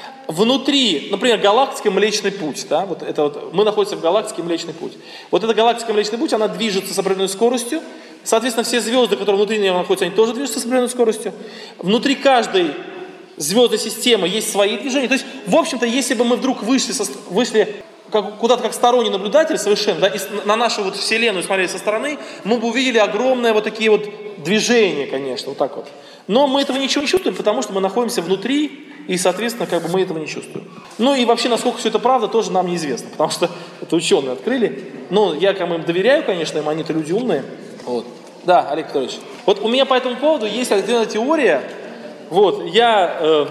Внутри, например, галактика Млечный Путь, да, вот это вот, мы находимся в галактике Млечный Путь. Вот эта галактика Млечный Путь, она движется с определенной скоростью, соответственно, все звезды, которые внутри нее находятся, они тоже движутся с определенной скоростью. Внутри каждой звездной системы есть свои движения. То есть, в общем-то, если бы мы вдруг вышли, со, вышли как, куда-то как сторонний наблюдатель совершенно, да, и на нашу вот Вселенную смотрели со стороны, мы бы увидели огромные вот такие вот движения, конечно, вот так вот. Но мы этого ничего не чувствуем, потому что мы находимся внутри, и, соответственно, как бы мы этого не чувствуем. Ну и вообще, насколько все это правда, тоже нам неизвестно, потому что это ученые открыли. Ну, я кому им доверяю, конечно, им они-то люди умные. Вот. Да, Олег Петрович. Вот у меня по этому поводу есть отдельная теория. Вот, я э,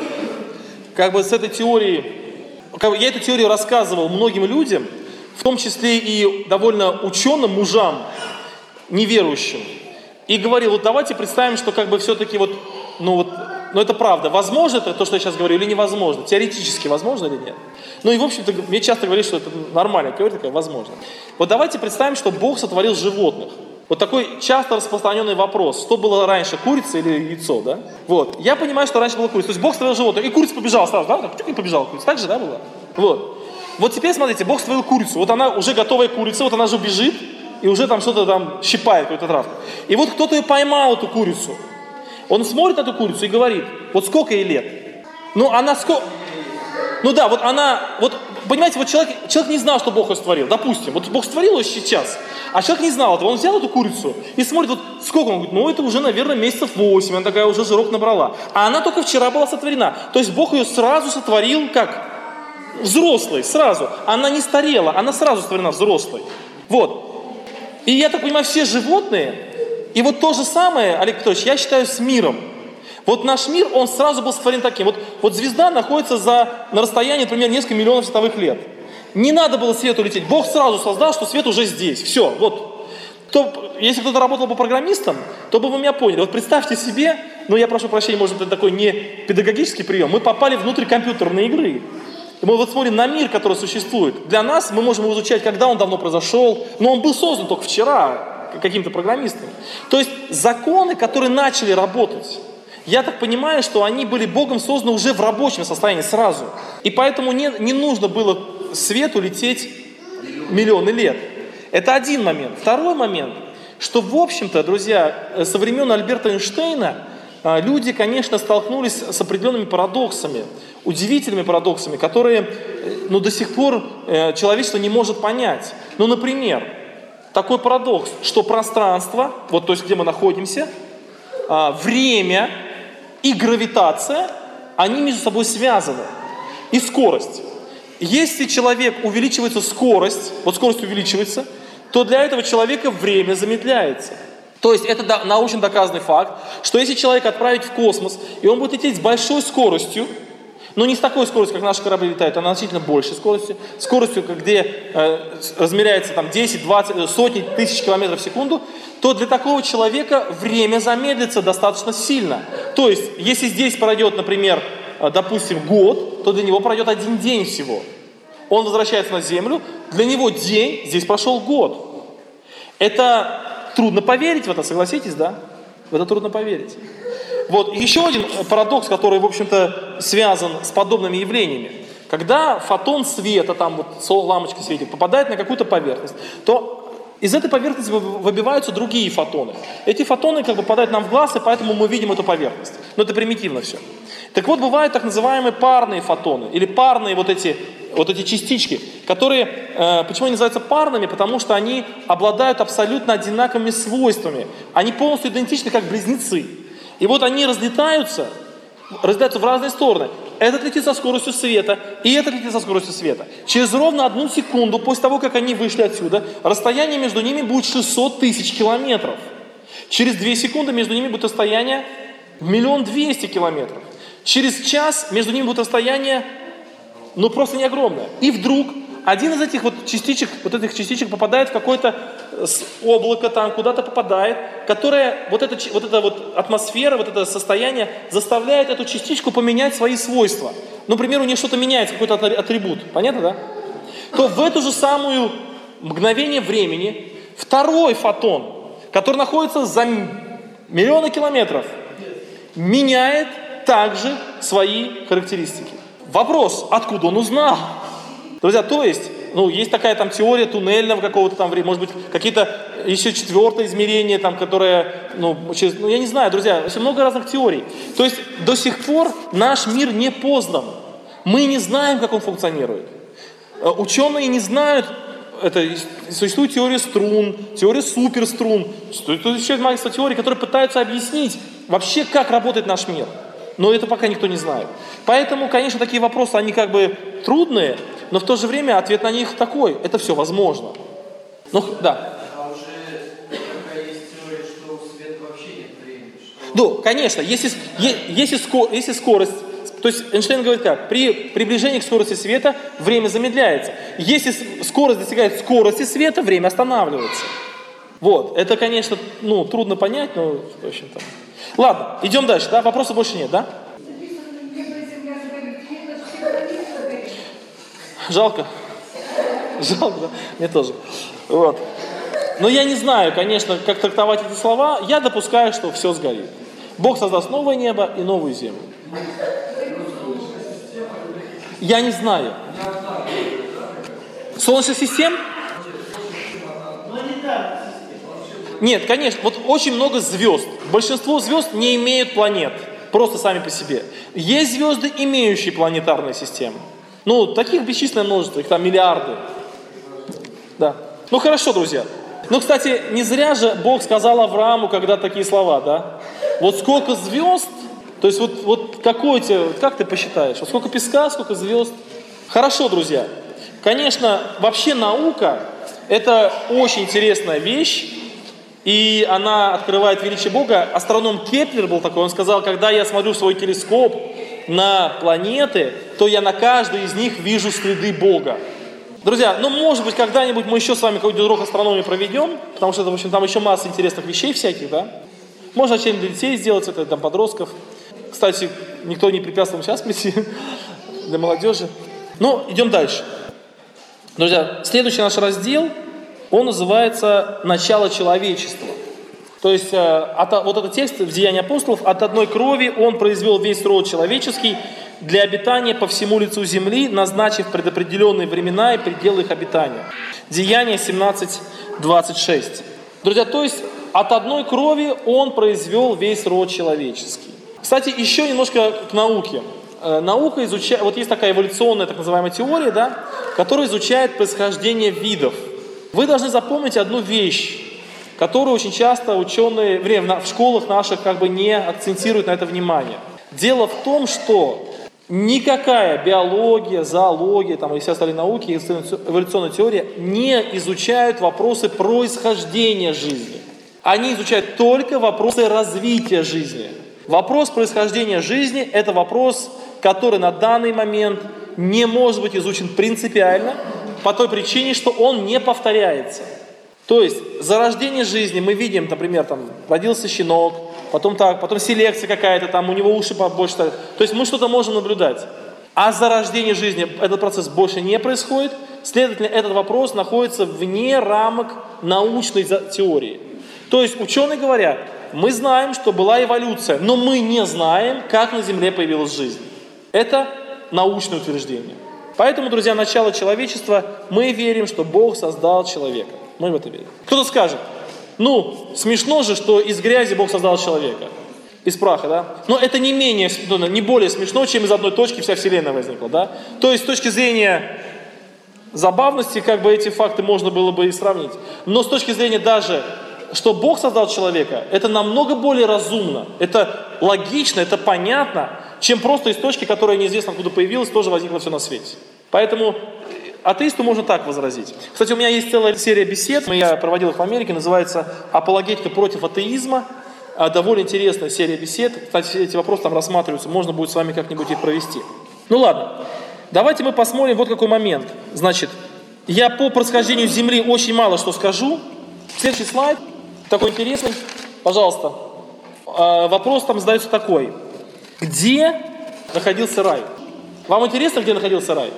как бы с этой теорией, как бы я эту теорию рассказывал многим людям, в том числе и довольно ученым мужам, неверующим. И говорил, вот давайте представим, что как бы все-таки вот, ну вот, ну это правда, возможно это то, что я сейчас говорю, или невозможно, теоретически возможно или нет. Ну и в общем-то, мне часто говорят, что это нормальная теория такая, возможно. Вот давайте представим, что Бог сотворил животных. Вот такой часто распространенный вопрос, что было раньше, курица или яйцо, да? Вот, я понимаю, что раньше была курица, то есть Бог створил животных, и курица побежала сразу, да? Так, и побежала курица, так же, да, было? Вот. Вот теперь, смотрите, Бог створил курицу, вот она уже готовая курица, вот она же бежит, и уже там что-то там щипает, какую-то травку. И вот кто-то ее поймал, эту курицу. Он смотрит на эту курицу и говорит, вот сколько ей лет? Ну, она сколько... Ну да, вот она, вот, понимаете, вот человек, человек не знал, что Бог ее створил, допустим, вот Бог створил ее сейчас, а человек не знал этого, он взял эту курицу и смотрит, вот сколько, он говорит, ну это уже, наверное, месяцев восемь, она такая уже жирок набрала, а она только вчера была сотворена, то есть Бог ее сразу сотворил как взрослой, сразу, она не старела, она сразу сотворена взрослой, вот, и я так понимаю, все животные, и вот то же самое, Олег Петрович, я считаю с миром. Вот наш мир, он сразу был сотворен таким. Вот, вот звезда находится за, на расстоянии, например, несколько миллионов световых лет. Не надо было свету лететь. Бог сразу создал, что свет уже здесь. Все, вот. То, если кто-то работал бы программистом, то бы вы меня поняли. Вот представьте себе, ну я прошу прощения, может это такой не педагогический прием, мы попали внутрь компьютерной игры. И мы вот смотрим на мир, который существует. Для нас мы можем изучать, когда он давно произошел, но он был создан только вчера каким-то программистом. То есть законы, которые начали работать, я так понимаю, что они были Богом созданы уже в рабочем состоянии сразу. И поэтому не, не нужно было свету лететь миллионы лет. Это один момент. Второй момент, что в общем-то, друзья, со времен Альберта Эйнштейна люди, конечно, столкнулись с определенными парадоксами, удивительными парадоксами, которые ну, до сих пор человечество не может понять. Ну, например, такой парадокс, что пространство, вот то есть где мы находимся, время и гравитация, они между собой связаны. И скорость. Если человек увеличивается скорость, вот скорость увеличивается, то для этого человека время замедляется. То есть это научно доказанный факт, что если человека отправить в космос, и он будет лететь с большой скоростью, но не с такой скоростью, как наши корабли летают, а на значительно большей скоростью, скоростью, где э, размеряется там десять, двадцать, сотни тысяч километров в секунду, то для такого человека время замедлится достаточно сильно. То есть, если здесь пройдет, например, допустим, год, то для него пройдет один день всего. Он возвращается на Землю, для него день, здесь прошел год. Это трудно поверить в это, согласитесь, да? В это трудно поверить. Вот еще один парадокс, который, в общем-то, связан с подобными явлениями. Когда фотон света, там вот лампочка светит, попадает на какую-то поверхность, то из этой поверхности выбиваются другие фотоны. Эти фотоны как бы попадают нам в глаз, и поэтому мы видим эту поверхность. Но это примитивно все. Так вот, бывают так называемые парные фотоны, или парные вот эти, вот эти частички, которые, э, почему они называются парными? Потому что они обладают абсолютно одинаковыми свойствами. Они полностью идентичны, как близнецы. И вот они разлетаются, разлетаются в разные стороны. Этот летит со скоростью света, и этот летит со скоростью света. Через ровно одну секунду после того, как они вышли отсюда, расстояние между ними будет шестьсот тысяч километров. Через две секунды между ними будет расстояние миллион двести километров. Через час между ними будет расстояние, ну просто не огромное. И вдруг один из этих вот частичек, вот этих частичек попадает в какое-то облако, там куда-то попадает, которое, вот эта, вот эта вот атмосфера, вот это состояние заставляет эту частичку поменять свои свойства. Например, у нее что-то меняется, какой-то атрибут. Понятно, да? То в эту же самую мгновение времени второй фотон, который находится за миллионы километров, меняет также свои характеристики. Вопрос, откуда он узнал? Друзья, то есть, ну, есть такая там теория туннельного какого-то там времени, может быть, какие-то еще четвертое измерение, там, которое, ну, через, ну, я не знаю, друзья, очень много разных теорий. То есть, до сих пор наш мир не познан. Мы не знаем, как он функционирует. Ученые не знают, это, существует теория струн, теория суперструн, существует еще множество теорий, которые пытаются объяснить вообще, как работает наш мир. Но это пока никто не знает. Поэтому, конечно, такие вопросы, они как бы трудные, но в то же время ответ на них такой. Это все возможно. Ну, да. А уже такая есть теория, что у света вообще нет времени. Что... Ну, конечно, если, если, скор, если скорость, то есть Эйнштейн говорит как, при приближении к скорости света время замедляется. Если скорость достигает скорости света, время останавливается. Вот, это, конечно, ну, трудно понять, но, в общем-то. Ладно, идем дальше, да? Вопросов больше нет, да? Жалко. Жалко, да? Мне тоже. Вот. Но я не знаю, конечно, как трактовать эти слова. Я допускаю, что все сгорит. Бог создаст новое небо и новую землю. Я не знаю. Солнечных систем? Нет, конечно, вот очень много звезд. Большинство звезд не имеют планет, просто сами по себе. Есть звезды, имеющие планетарные системы. Ну, таких бесчисленное множество, их там миллиарды. Да. Ну, хорошо, друзья. Ну, кстати, не зря же Бог сказал Аврааму, когда такие слова, да? Вот сколько звезд, то есть вот, вот какой тебе, как ты посчитаешь? Вот сколько песка, сколько звезд? Хорошо, друзья. Конечно, вообще наука – это очень интересная вещь. И она открывает величие Бога. Астроном Кеплер был такой, он сказал, когда я смотрю в свой телескоп на планеты, то я на каждой из них вижу следы Бога. Друзья, ну может быть когда-нибудь мы еще с вами какой-то урок астрономии проведем, потому что, в общем, там еще масса интересных вещей всяких, да? Можно что-нибудь для детей сделать, это там подростков. Кстати, никто не препятствовал сейчас прийти для молодежи. Ну, идем дальше. Друзья, следующий наш раздел, он называется «Начало человечества». То есть, э, от, вот этот текст в Деянии апостолов: «От одной крови он произвел весь род человеческий для обитания по всему лицу земли, назначив предопределенные времена и пределы их обитания». Деяние семнадцать двадцать шесть. Друзья, то есть, от одной крови он произвел весь род человеческий. Кстати, еще немножко к науке. Э, наука изучает, вот есть такая эволюционная так называемая теория, да, которая изучает происхождение видов. Вы должны запомнить одну вещь, которую очень часто ученые в школах наших как бы не акцентируют на это внимание. Дело в том, что никакая биология, зоология там, и все остальные науки, эволюционная теория не изучают вопросы происхождения жизни. Они изучают только вопросы развития жизни. Вопрос происхождения жизни – это вопрос, который на данный момент не может быть изучен принципиально, по той причине, что он не повторяется. То есть зарождение жизни мы видим, например, там родился щенок, потом так, потом селекция какая-то, там у него уши побольше. То есть мы что-то можем наблюдать. А зарождение жизни этот процесс больше не происходит. Следовательно, этот вопрос находится вне рамок научной теории. То есть ученые говорят, мы знаем, что была эволюция, но мы не знаем, как на Земле появилась жизнь. Это научное утверждение. Поэтому, друзья, начало человечества, мы верим, что Бог создал человека. Мы в это верим. Кто-то скажет, ну, смешно же, что из грязи Бог создал человека. Из праха, да? Но это не менее, не более смешно, чем из одной точки вся Вселенная возникла, да? То есть, с точки зрения забавности, как бы эти факты можно было бы и сравнить. Но с точки зрения даже, что Бог создал человека, это намного более разумно, это логично, это понятно, чем просто из точки, которая неизвестно откуда появилась, тоже возникло все на свете. Поэтому атеисту можно так возразить. Кстати, у меня есть целая серия бесед, я проводил их в Америке, называется «Апологетика против атеизма». Довольно интересная серия бесед. Кстати, эти вопросы там рассматриваются, можно будет с вами как-нибудь их провести. Ну ладно, давайте мы посмотрим вот какой момент. Значит, я по происхождению Земли очень мало что скажу. Следующий слайд, такой интересный, пожалуйста. Вопрос там задается такой. Где находился рай? Вам интересно, где находился рай?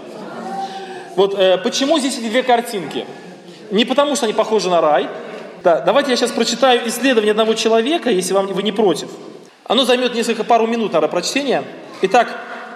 Вот э, почему здесь эти две картинки? Не потому, что они похожи на рай. Да, давайте я сейчас прочитаю исследование одного человека, если вам, вы не против. Оно займет несколько пару минут, наверное, прочтения. Итак,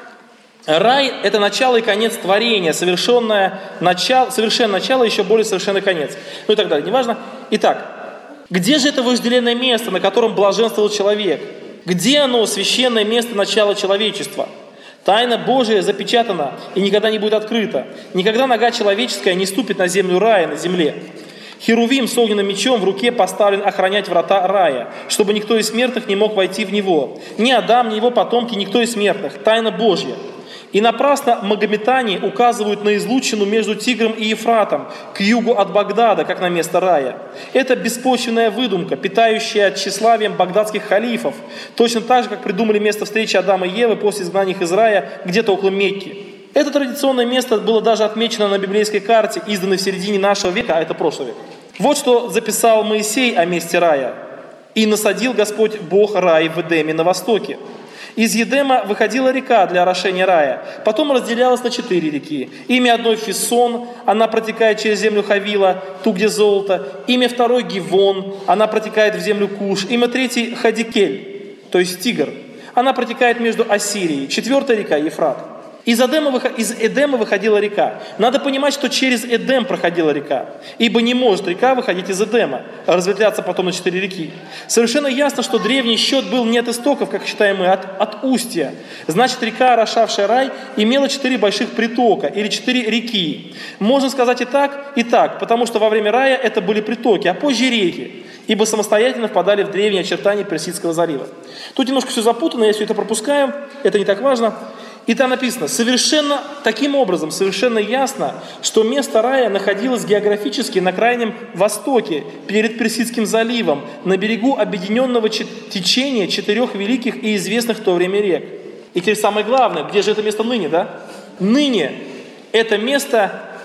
рай – это начало и конец творения, совершенное начало, совершенное начало, еще более совершенный конец. Ну и так далее, неважно. Итак, где же это вожделенное место, на котором блаженствовал человек? Где оно, священное место начала человечества? Тайна Божия запечатана и никогда не будет открыта. Никогда нога человеческая не ступит на землю рая, на земле. Херувим с огненным мечом в руке поставлен охранять врата рая, чтобы никто из смертных не мог войти в него. Ни Адам, ни его потомки, никто из смертных. Тайна Божья. И напрасно магометане указывают на излучину между Тигром и Ефратом, к югу от Багдада, как на место рая. Это беспочвенная выдумка, питающая тщеславием багдадских халифов, точно так же, как придумали место встречи Адама и Евы после изгнания их из рая где-то около Мекки. Это традиционное место было даже отмечено на библейской карте, изданной в середине нашего века, а это прошлый век. Вот что записал Моисей о месте рая. «И насадил Господь Бог рай в Эдеме на востоке. Из Едема выходила река для орошения рая, потом разделялась на четыре реки. Имя одной Фисон, она протекает через землю Хавила, ту, где золото. Имя второй Гивон, она протекает в землю Куш. Имя третий Хадикель, то есть Тигр, она протекает между Ассирией. Четвертая река Ефрат. Из Эдема, из Эдема выходила река. Надо понимать, что через Эдем проходила река. Ибо не может река выходить из Эдема, а разветвляться потом на четыре реки. Совершенно ясно, что древний счет был не от истоков, как считаем мы, а от, от устья. Значит, река, орошавшая рай, имела четыре больших притока, или четыре реки. Можно сказать и так, и так, потому что во время рая это были притоки, а позже реки, ибо самостоятельно впадали в древние очертания Персидского залива. Тут немножко все запутано, я все это пропускаю, это не так важно. И там написано, совершенно таким образом, совершенно ясно, что место рая находилось географически на крайнем востоке, перед Персидским заливом, на берегу объединенного течения четырех великих и известных в то время рек. И теперь самое главное, где же это место ныне, да? Ныне это место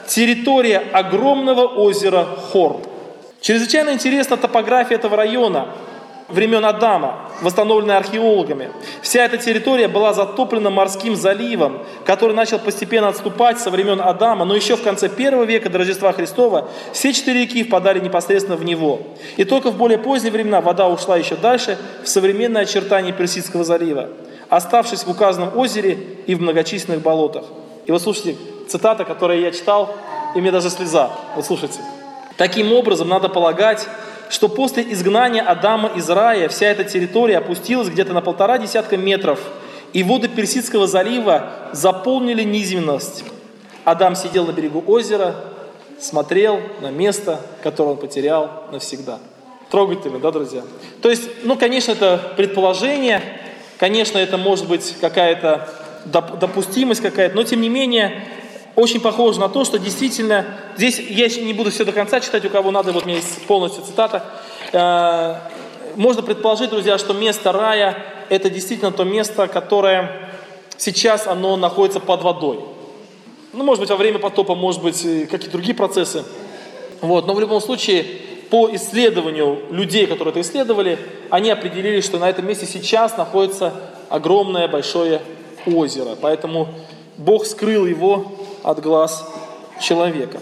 территория огромного озера Хор. Чрезвычайно интересна топография этого района времен Адама, восстановленная археологами. Вся эта территория была затоплена морским заливом, который начал постепенно отступать со времен Адама, но еще в конце первого века до Рождества Христова все четыре реки впадали непосредственно в него. И только в более поздние времена вода ушла еще дальше в современное очертание Персидского залива, оставшись в указанном озере и в многочисленных болотах. И вот слушайте, цитата, которую я читал, и мне даже слеза. Вот слушайте. Таким образом, надо полагать, что после изгнания Адама из рая вся эта территория опустилась где-то на полтора десятка метров, и воды Персидского залива заполнили низменность. Адам сидел на берегу озера, смотрел на место, которое он потерял навсегда. Трогательно, да, друзья? То есть, ну, конечно, это предположение, конечно, это может быть какая-то допустимость какая-то, но тем не менее, очень похоже на то, что действительно, здесь я не буду все до конца читать, у кого надо, вот у меня есть полностью цитата. Э, можно предположить, друзья, что место рая – это действительно то место, которое сейчас оно находится под водой. Ну, может быть, во время потопа, может быть, какие-то другие процессы. Вот. Но в любом случае, по исследованию людей, которые это исследовали, они определили, что на этом месте сейчас находится огромное большое озеро. Поэтому Бог скрыл его от глаз человека.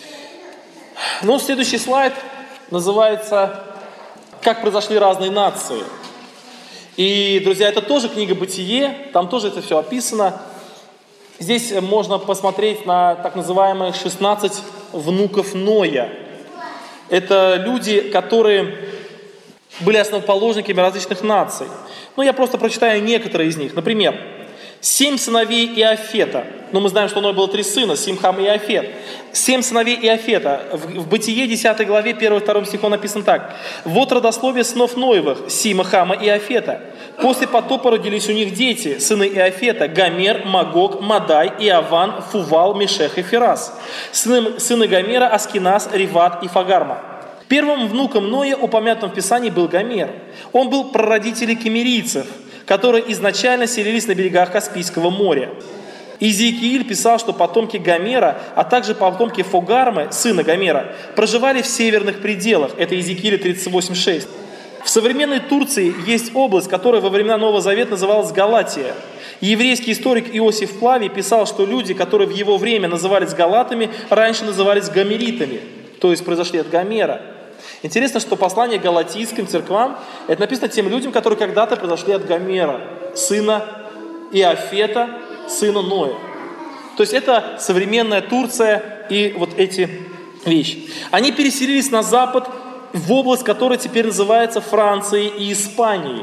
Ну, следующий слайд называется «Как произошли разные нации». И, друзья, это тоже книга «Бытие», там тоже это все описано. Здесь можно посмотреть на так называемые шестнадцать внуков Ноя. Это люди, которые были основоположниками различных наций. Ну, я просто прочитаю некоторые из них. Например, семь сыновей Иофета. Ну, мы знаем, что у Ноя было три сына, Сим, Хам и Иофет. Семь сыновей Иофета. В, в Бытие десятой главе первым-вторым стихом написано так. «Вот родословие сынов Ноевых, Сима, Хама и Иофета. После потопа родились у них дети, сыны Иофета, Гомер, Магог, Мадай, Иован, Фувал, Мешех и Фирас. Сыны, сыны Гомера, Аскинас, Риват и Фагарма». Первым внуком Ноя, упомянутым в Писании, был Гомер. Он был прародителем кемерийцев, которые изначально селились на берегах Каспийского моря. Иезекииль писал, что потомки Гомера, а также потомки Фогармы, сына Гомера, проживали в северных пределах. Это Иезекииля тридцать восемь шесть. В современной Турции есть область, которая во времена Нового Завета называлась Галатия. Еврейский историк Иосиф Флавий писал, что люди, которые в его время назывались галатами, раньше назывались гомеритами, то есть произошли от Гомера. Интересно, что послание галатийским церквам, это написано тем людям, которые когда-то произошли от Гомера, сына Иофета, сына Ноя. То есть это современная Турция и вот эти вещи. Они переселились на запад, в область, которая теперь называется Францией и Испанией.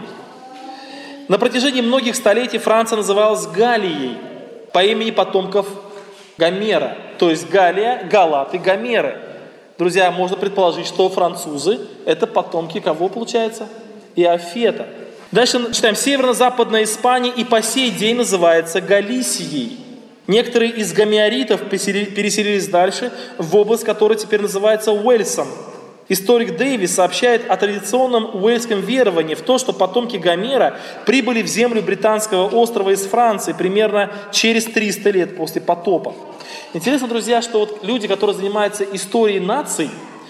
На протяжении многих столетий Франция называлась Галией по имени потомков Гомера. То есть Галия, Галаты, Гомеры. Друзья, можно предположить, что французы – это потомки кого, получается? Иофета. Дальше читаем. Северо-западная Испания и по сей день называется Галисией. Некоторые из гомеоритов переселились дальше, в область, которая теперь называется Уэльсом. Историк Дэвис сообщает о традиционном уэльском веровании в то, что потомки Гомера прибыли в землю британского острова из Франции примерно через триста лет после потопа. Интересно, друзья, что вот люди, которые занимаются историей наций,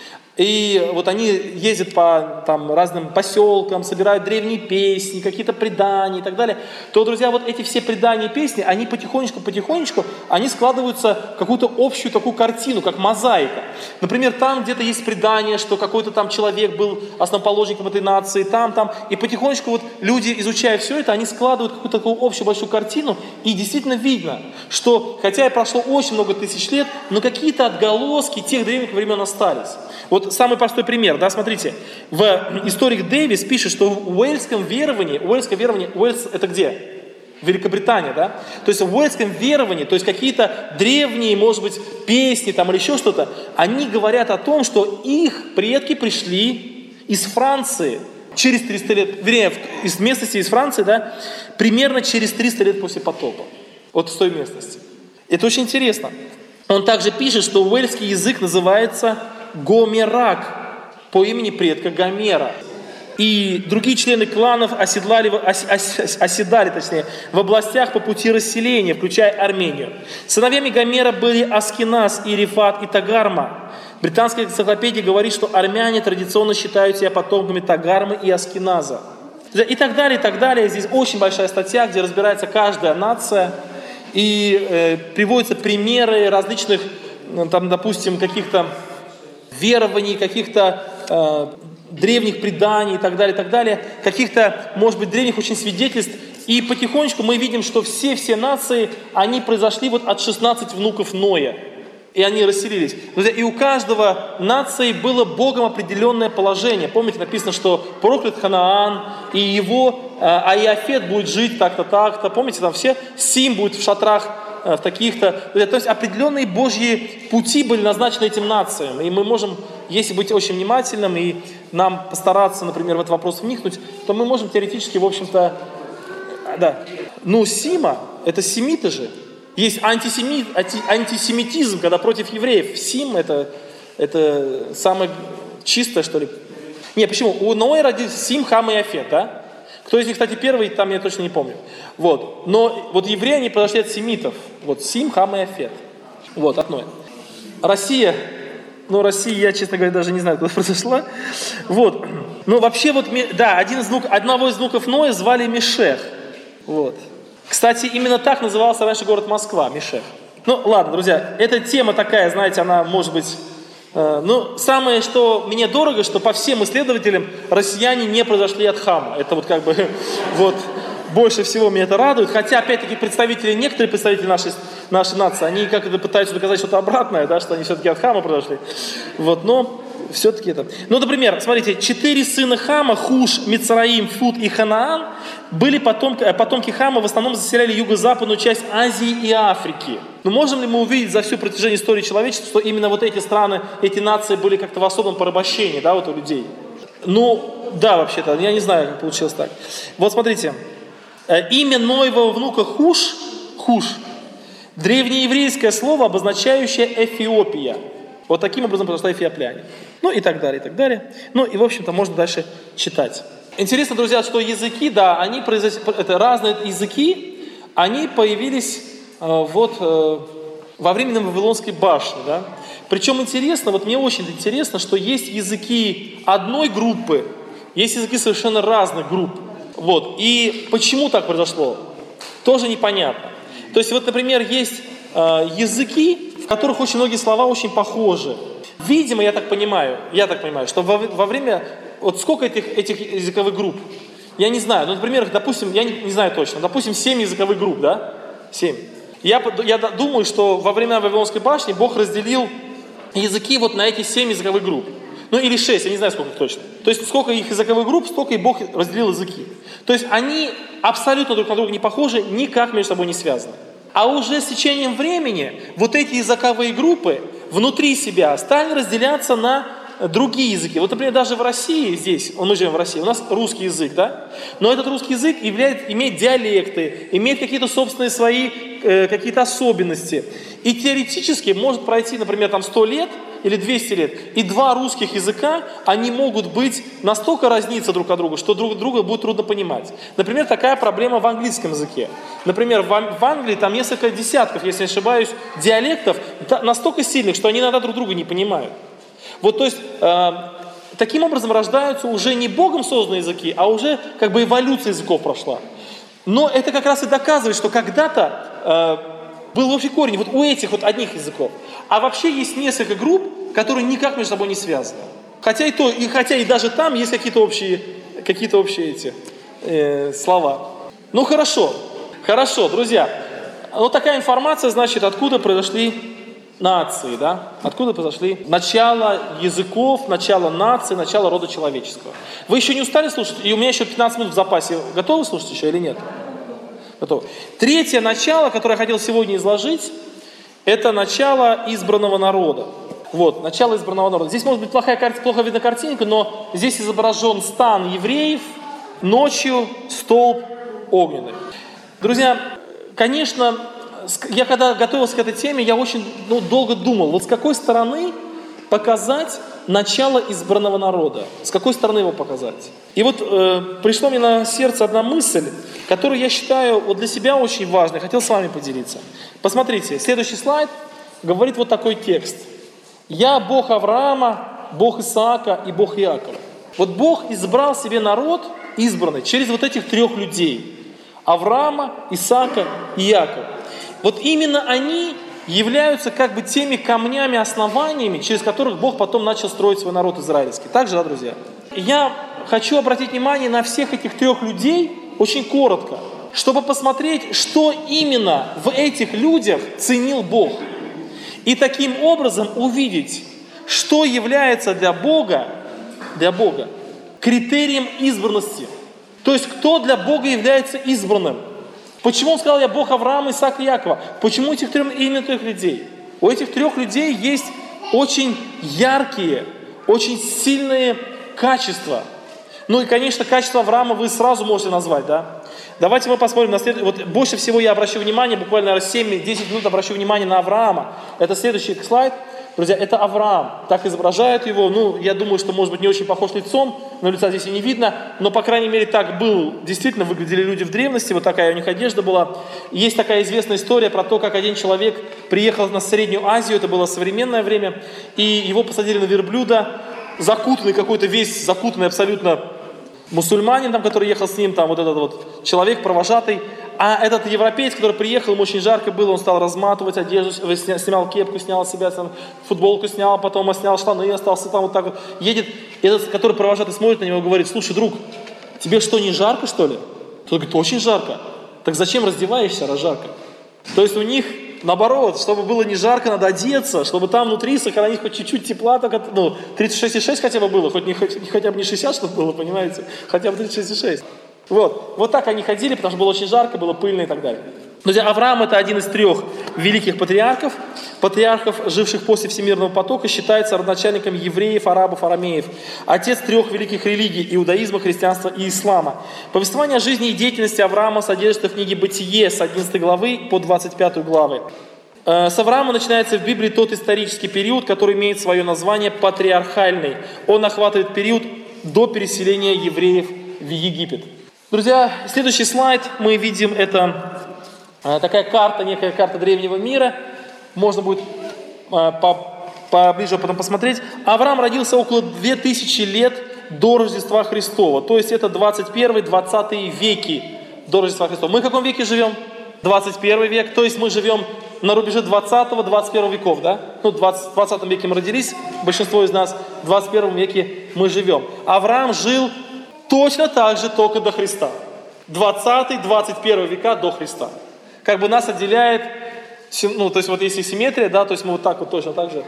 и вот они ездят по там, разным поселкам, собирают древние песни, какие-то предания и так далее, то, друзья, вот эти все предания и песни, они потихонечку-потихонечку, они складываются в какую-то общую такую картину, как мозаика. Например, там где-то есть предание, что какой-то там человек был основоположником этой нации, там, там, и потихонечку вот люди, изучая все это, они складывают какую-то такую общую большую картину, и действительно видно, что, хотя и прошло очень много тысяч лет, но какие-то отголоски тех древних времен остались. Вот самый простой пример, да, смотрите, в историк Дэвис пишет, что в уэльском веровании, уэльское верование, Уэльс это где? Великобритания, да? То есть в уэльском веровании, то есть какие-то древние, может быть, песни там или еще что-то, они говорят о том, что их предки пришли из Франции через триста лет, вернее, из местности из Франции, да, примерно через триста лет после потопа. Вот с той местности. Это очень интересно. Он также пишет, что уэльский язык называется Гомерак, по имени предка Гомера. И другие члены кланов оседлали, ос, ос, оседали точнее, в областях по пути расселения, включая Армению. Сыновьями Гомера были Аскиназ, и Рифат и Тагарма. Британская энциклопедия говорит, что армяне традиционно считают себя потомками Тагармы и Аскиназа. И так далее, и так далее. Здесь очень большая статья, где разбирается каждая нация. И э, приводятся примеры различных, там, допустим, каких-то верований, каких-то э, древних преданий и так далее, и так далее. Каких-то, может быть, древних очень свидетельств. И потихонечку мы видим, что все-все нации, они произошли вот от шестнадцати внуков Ноя. И они расселились. И у каждого нации было Богом определенное положение. Помните, написано, что проклят Ханаан, и его, а Иофет будет жить так-то, так-то. Помните, там все, Сим будет в шатрах в таких-то. То есть определенные Божьи пути были назначены этим нациям. И мы можем, если быть очень внимательным и нам постараться, например, в этот вопрос вникнуть, то мы можем теоретически, в общем-то, да. Ну, Сима, это семиты же. Есть антисемит, антисемитизм, когда против евреев. Сим это, это самое чистое, что ли. Не, почему? У Ноя родился Сим, Хам и Иофет, да? Кто из них, кстати, первый, там я точно не помню. Вот. Но вот евреи, они подошли от семитов. Вот Сим, Хам и Иофет. Вот, от Ноя. Россия, ну, Россия, я, честно говоря, даже не знаю, куда произошла. Вот. Ну, вообще, вот, да, один из внук, одного из внуков Ноя звали Мешех. Вот. Кстати, именно так назывался раньше город Москва, Мешех. Ну, ладно, друзья, эта тема такая, знаете, она может быть... Э, ну, самое, что мне дорого, что по всем исследователям россияне не произошли от Хама. Это вот как бы, вот, больше всего меня это радует. Хотя, опять-таки, представители, некоторые представители нашей, нашей нации, они как-то пытаются доказать что-то обратное, да, что они все-таки от Хама произошли. Вот, но... Все-таки это. Ну, например, смотрите, четыре сына Хама, Хуш, Мицраим, Фут и Ханаан, были потомки, потомки Хама, в основном заселяли юго-западную часть Азии и Африки. Но можем ли мы увидеть за всю протяжении истории человечества, что именно вот эти страны, эти нации были как-то в особом порабощении, да, вот у людей? Ну, да, вообще-то, я не знаю, как получилось так. Вот смотрите, имя Ноевого внука Хуш, Хуш, древнееврейское слово, обозначающее Эфиопия. Вот таким образом произошла эфиопляне. Ну и так далее, и так далее. Ну и, в общем-то, можно дальше читать. Интересно, друзья, что языки, да, они произошли, это разные языки, они появились э, вот э, во время Вавилонской башни, да. Причем интересно, вот мне очень интересно, что есть языки одной группы, есть языки совершенно разных групп. Вот. И почему так произошло, тоже непонятно. То есть, вот, например, есть э, языки, в которых очень многие слова очень похожи. Видимо, я так понимаю, я так понимаю, что во, во время, вот сколько этих, этих языковых групп, я не знаю, ну, например, допустим, я не, не знаю точно, допустим, семь языковых групп, да, семь. Я, я думаю, что во время Вавилонской башни Бог разделил языки вот на эти семь языковых групп. Ну, или шесть, я не знаю, сколько их точно. То есть, сколько их языковых групп, столько и Бог разделил языки. То есть, они абсолютно друг на друга не похожи, никак между собой не связаны. А уже с течением времени вот эти языковые группы внутри себя стали разделяться на другие языки. Вот, например, даже в России здесь, мы живем в России, у нас русский язык, да? Но этот русский язык является, имеет диалекты, имеет какие-то собственные свои э, какие-то особенности. И теоретически может пройти, например, там сто лет или двести лет, и два русских языка, они могут быть настолько разниться друг от друга, что друг друга будет трудно понимать. Например, такая проблема в английском языке. Например, в Англии там несколько десятков, если не ошибаюсь, диалектов настолько сильных, что они иногда друг друга не понимают. Вот, то есть, э, таким образом рождаются уже не Богом созданные языки, а уже как бы эволюция языков прошла. Но это как раз и доказывает, что когда-то э, был общий корень вот у этих вот одних языков. А вообще есть несколько групп, которые никак между собой не связаны. Хотя и то, и хотя и даже там есть какие-то общие, какие-то общие эти э, слова. Ну хорошо, хорошо, друзья. Вот такая информация, значит, откуда произошли нации, да? Откуда произошли начало языков, начало наций, начало рода человеческого. Вы еще не устали слушать? И у меня еще пятнадцать минут в запасе. Готовы слушать еще или нет? Готовы. Третье начало, которое я хотел сегодня изложить, это начало избранного народа. Вот, начало избранного народа. Здесь может быть плохая, плохо видна картинка, но здесь изображен стан евреев, ночью столб огненный. Друзья, конечно, я когда готовился к этой теме, я очень ну, долго думал, вот с какой стороны показать начало избранного народа. С какой стороны его показать? И вот э, пришла мне на сердце одна мысль, которую я считаю вот для себя очень важной, хотел с вами поделиться. Посмотрите, следующий слайд говорит вот такой текст. «Я Бог Авраама, Бог Исаака и Бог Иакова». Вот Бог избрал себе народ избранный через вот этих трех людей. Авраама, Исаака и Иакова. Вот именно они являются как бы теми камнями, основаниями, через которых Бог потом начал строить свой народ израильский. Так же, да, друзья? Я хочу обратить внимание на всех этих трех людей очень коротко, чтобы посмотреть, что именно в этих людях ценил Бог. И таким образом увидеть, что является для Бога, для Бога критерием избранности. То есть, кто для Бога является избранным. Почему он сказал, я Бог Авраама, Исаака и Иакова? Почему этих трех, именно трех людей? У этих трех людей есть очень яркие, очень сильные качества. Ну и, конечно, качество Авраама вы сразу можете назвать, да? Давайте мы посмотрим на следующее. Вот больше всего я обращу внимание, буквально семь-десять минут обращу внимание на Авраама. Это следующий слайд. Друзья, это Авраам. Так изображают его. Ну, я думаю, что, может быть, не очень похож лицом, но лица здесь и не видно. Но, по крайней мере, так был. Действительно, выглядели люди в древности. Вот такая у них одежда была. Есть такая известная история про то, как один человек приехал на Среднюю Азию. Это было современное время. И его посадили на верблюда. Закутанный какой-то весь, закутанный абсолютно мусульманин, там, который ехал с ним, там вот этот вот человек, провожатый. А этот европеец, который приехал, ему очень жарко было, он стал разматывать одежду, снял кепку, снял с себя, футболку снял, потом снял штаны, остался там вот так вот. Едет, и этот, который провожатый, смотрит на него и говорит: слушай, друг, тебе что, не жарко, что ли? Тот говорит: очень жарко. Так зачем раздеваешься, раз жарко? То есть у них наоборот, чтобы было не жарко, надо одеться, чтобы там внутри сохранить хоть чуть-чуть тепла, только, ну, тридцать шесть и шесть хотя бы было, хоть не, хоть, хотя бы не шестьдесят, чтобы было, понимаете, хотя бы тридцать шесть и шесть. Вот, вот так они ходили, потому что было очень жарко, было пыльно и так далее. Друзья, Авраам — это один из трех великих патриархов, патриархов, живших после Всемирного потока, считается родоначальником евреев, арабов, арамеев, отец трех великих религий — иудаизма, христианства и ислама. Повествование о жизни и деятельности Авраама содержится в книге «Бытие» с одиннадцатой главы по двадцать пятую главы. С Авраама начинается в Библии тот исторический период, который имеет свое название патриархальный. Он охватывает период до переселения евреев в Египет. Друзья, следующий слайд мы видим, это такая карта, некая карта древнего мира. Можно будет поближе потом посмотреть. Авраам родился около двух тысяч лет до Рождества Христова. То есть это двадцать первый — двадцатый веки до Рождества Христова. Мы в каком веке живем? двадцать первый век. То есть мы живем на рубеже двадцатого — двадцать первого веков, да? Ну, в двадцатом веке мы родились, большинство из нас, в двадцать первом веке мы живем. Авраам жил точно так же, только до Христа. двадцатый — двадцать первый века до Христа. Как бы нас отделяет, ну, то есть вот если симметрия, да, то есть мы вот так вот точно так же.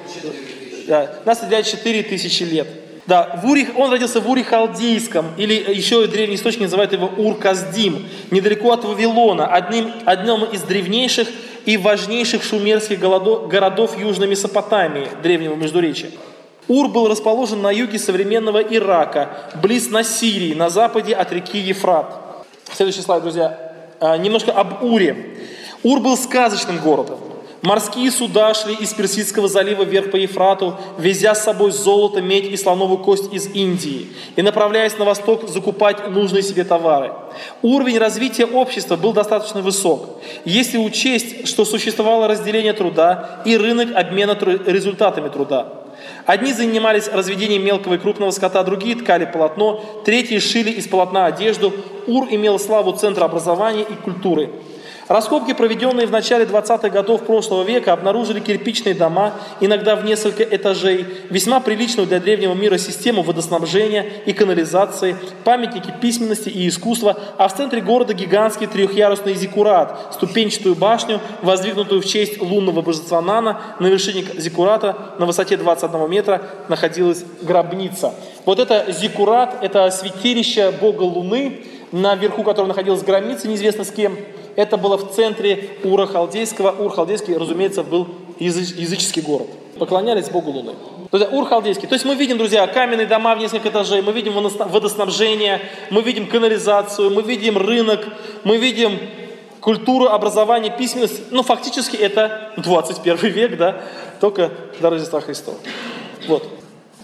Да, нас отделяет четыре тысячи лет. Да, в Уре, он родился в Уре Халдейском, или еще древний источник называет его Ур-Каздим, недалеко от Вавилона, одним, одним из древнейших и важнейших шумерских городов, городов Южной Месопотамии, древнего Междуречия. Ур был расположен на юге современного Ирака, близ Нассирии, на западе от реки Ефрат. Следующий слайд, друзья. Немножко об Уре. Ур был сказочным городом. Морские суда шли из Персидского залива вверх по Ефрату, везя с собой золото, медь и слоновую кость из Индии, и направляясь на восток закупать нужные себе товары. Уровень развития общества был достаточно высок, если учесть, что существовало разделение труда и рынок обмена результатами труда. Одни занимались разведением мелкого и крупного скота, другие ткали полотно, третьи шили из полотна одежду. Ур имел славу центра образования и культуры. Раскопки, проведенные в начале двадцатых годов прошлого века, обнаружили кирпичные дома, иногда в несколько этажей, весьма приличную для древнего мира систему водоснабжения и канализации, памятники письменности и искусства, а в центре города гигантский трехъярусный зиккурат, ступенчатую башню, воздвигнутую в честь лунного божества Нана. На вершине зиккурата на высоте двадцать один метра находилась гробница. Вот это зиккурат, это святилище бога Луны, наверху которого находилась гробница, неизвестно с кем. Это было в центре Ура Халдейского. Ур Халдейский, разумеется, был языческий город. Поклонялись богу Луны. То есть Ур Халдейский. То есть мы видим, друзья, каменные дома в несколько этажей, мы видим водоснабжение, мы видим канализацию, мы видим рынок, мы видим культуру, образование, письменность. Ну, фактически это двадцать первый век, да, только до Рождества Христова. Вот.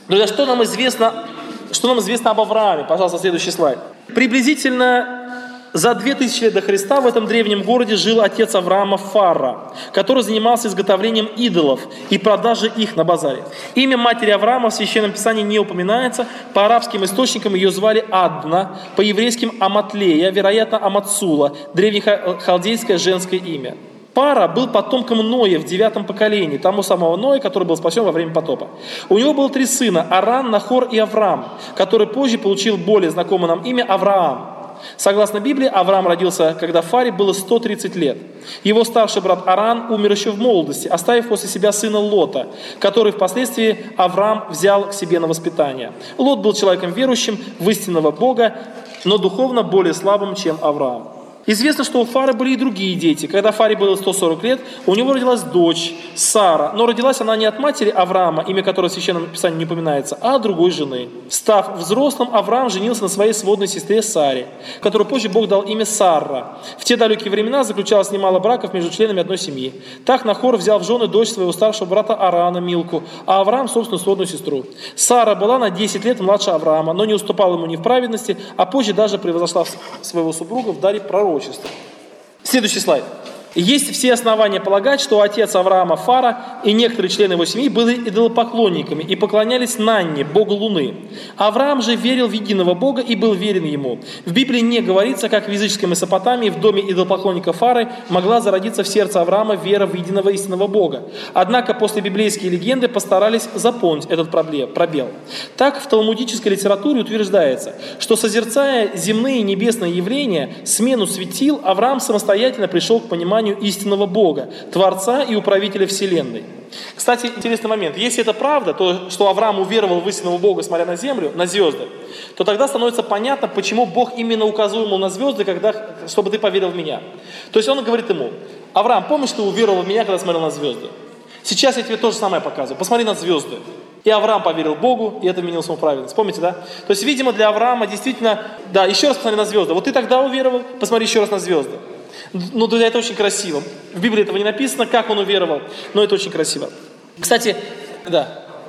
Друзья, что нам известно, что нам известно об Аврааме? Пожалуйста, следующий слайд. Приблизительно за две тысячи лет до Христа в этом древнем городе жил отец Авраама Фара, который занимался изготовлением идолов и продажей их на базаре. Имя матери Авраама в Священном Писании не упоминается. По арабским источникам ее звали Адна, по еврейским Аматлея, вероятно, Амацула, древнехалдейское женское имя. Фара был потомком Ноя в девятом поколении, тому самого Ноя, который был спасен во время потопа. У него было три сына – Аран, Нахор и Авраам, который позже получил более знакомое нам имя Авраам. Согласно Библии, Авраам родился, когда Фаре было сто тридцать лет. Его старший брат Аран умер еще в молодости, оставив после себя сына Лота, который впоследствии Авраам взял к себе на воспитание. Лот был человеком верующим в истинного Бога, но духовно более слабым, чем Авраам. Известно, что у Фары были и другие дети. Когда Фаре было сто сорок лет, у него родилась дочь Сара. Но родилась она не от матери Авраама, имя которой в Священном Писании не упоминается, а от другой жены. Став взрослым, Авраам женился на своей сводной сестре Саре, которой позже Бог дал имя Сарра. В те далекие времена заключалось немало браков между членами одной семьи. Так Нахор взял в жены дочь своего старшего брата Арана, Милку, а Авраам собственную сводную сестру. Сара была на десять лет младше Авраама, но не уступала ему ни в праведности, а позже даже превзошла своего супруга в даре пророчества. Следующий слайд. Есть все основания полагать, что отец Авраама Фара и некоторые члены его семьи были идолопоклонниками и поклонялись Нанне, богу Луны. Авраам же верил в единого Бога и был верен ему. В Библии не говорится, как в языческой Месопотамии в доме идолопоклонника Фары могла зародиться в сердце Авраама вера в единого истинного Бога. Однако после библейские легенды постарались заполнить этот пробел. Так в талмудической литературе утверждается, что, созерцая земные и небесные явления, смену светил, Авраам самостоятельно пришел к пониманию истинного Бога, Творца и Управителя Вселенной. Кстати, интересный момент. Если это правда, то, что Авраам уверовал в истинного Бога, смотря на землю, на звезды, то тогда становится понятно, почему Бог именно указывал ему на звезды, когда, чтобы ты поверил в меня. То есть он говорит ему: Авраам, помнишь, ты уверовал в меня, когда смотрел на звезды? Сейчас я тебе то же самое показываю. Посмотри на звезды. И Авраам поверил Богу, и это вменилось ему в праведность. Помните, да? То есть, видимо, для Авраама действительно, да, еще раз посмотри на звезды. Вот ты тогда уверовал, посмотри еще раз на звезды. Ну, друзья, это очень красиво. В Библии этого не написано, как он уверовал, но это очень красиво. Кстати, да.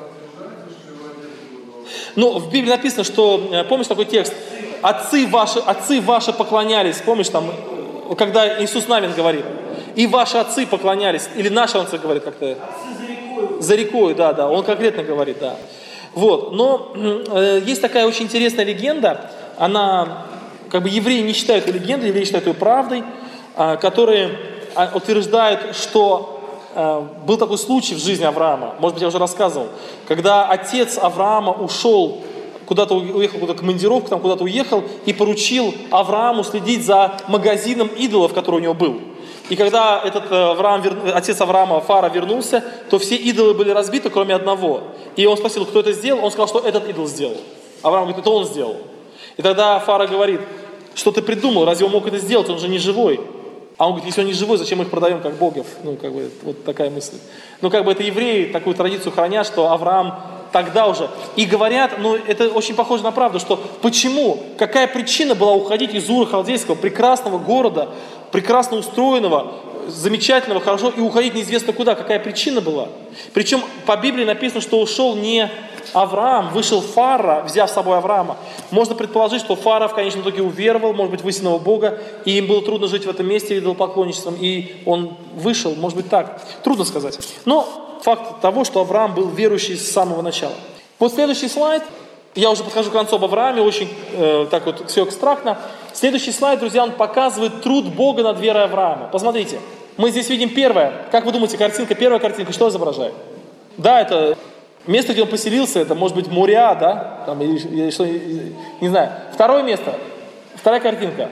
Ну, в Библии написано, что, помнишь такой текст? Отцы ваши, отцы ваши поклонялись, помнишь, там, когда Иисус Навин говорит, и ваши отцы поклонялись, или наши отцы говорит как-то. За рекой, да, да, он конкретно говорит, да. Вот, но э, есть такая очень интересная легенда, она, как бы евреи не считают ее легендой, евреи считают ее правдой, э, которые э, утверждают, что э, был такой случай в жизни Авраама, может быть, я уже рассказывал, когда отец Авраама ушел, куда-то уехал, куда-то командировку, там куда-то уехал и поручил Аврааму следить за магазином идолов, который у него был. И когда этот Авраам, отец Авраама, Фара, вернулся, то все идолы были разбиты, кроме одного. И он спросил, кто это сделал, он сказал, что этот идол сделал. Авраам говорит, это он сделал. И тогда Фара говорит, что ты придумал, разве он мог это сделать, он же не живой. А он говорит, если он не живой, зачем мы их продаем как богов? Ну, как бы, вот такая мысль. Ну, как бы это евреи такую традицию хранят, что Авраам тогда уже. И говорят, ну, это очень похоже на правду, что почему, какая причина была уходить из Ура Халдейского, прекрасного города, прекрасно устроенного, замечательного, хорошо, и уходить неизвестно куда. Какая причина была? Причем по Библии написано, что ушел не Авраам, вышел Фара, взяв с собой Авраама. Можно предположить, что Фара в конечном итоге уверовал, может быть, в истинного Бога, и им было трудно жить в этом месте идолопоклонничеством, и он вышел, может быть, так. Трудно сказать. Но факт того, что Авраам был верующий с самого начала. Вот следующий слайд. Я уже подхожу к концу об Аврааме, очень э, так вот все абстрактно. Следующий слайд, друзья, он показывает труд Бога над верой Авраама. Посмотрите, мы здесь видим первое. Как вы думаете, картинка, первая картинка, что изображает? Да, это место, где он поселился, это может быть Мориа, да? Там, или, или что, не знаю. Второе место, вторая картинка.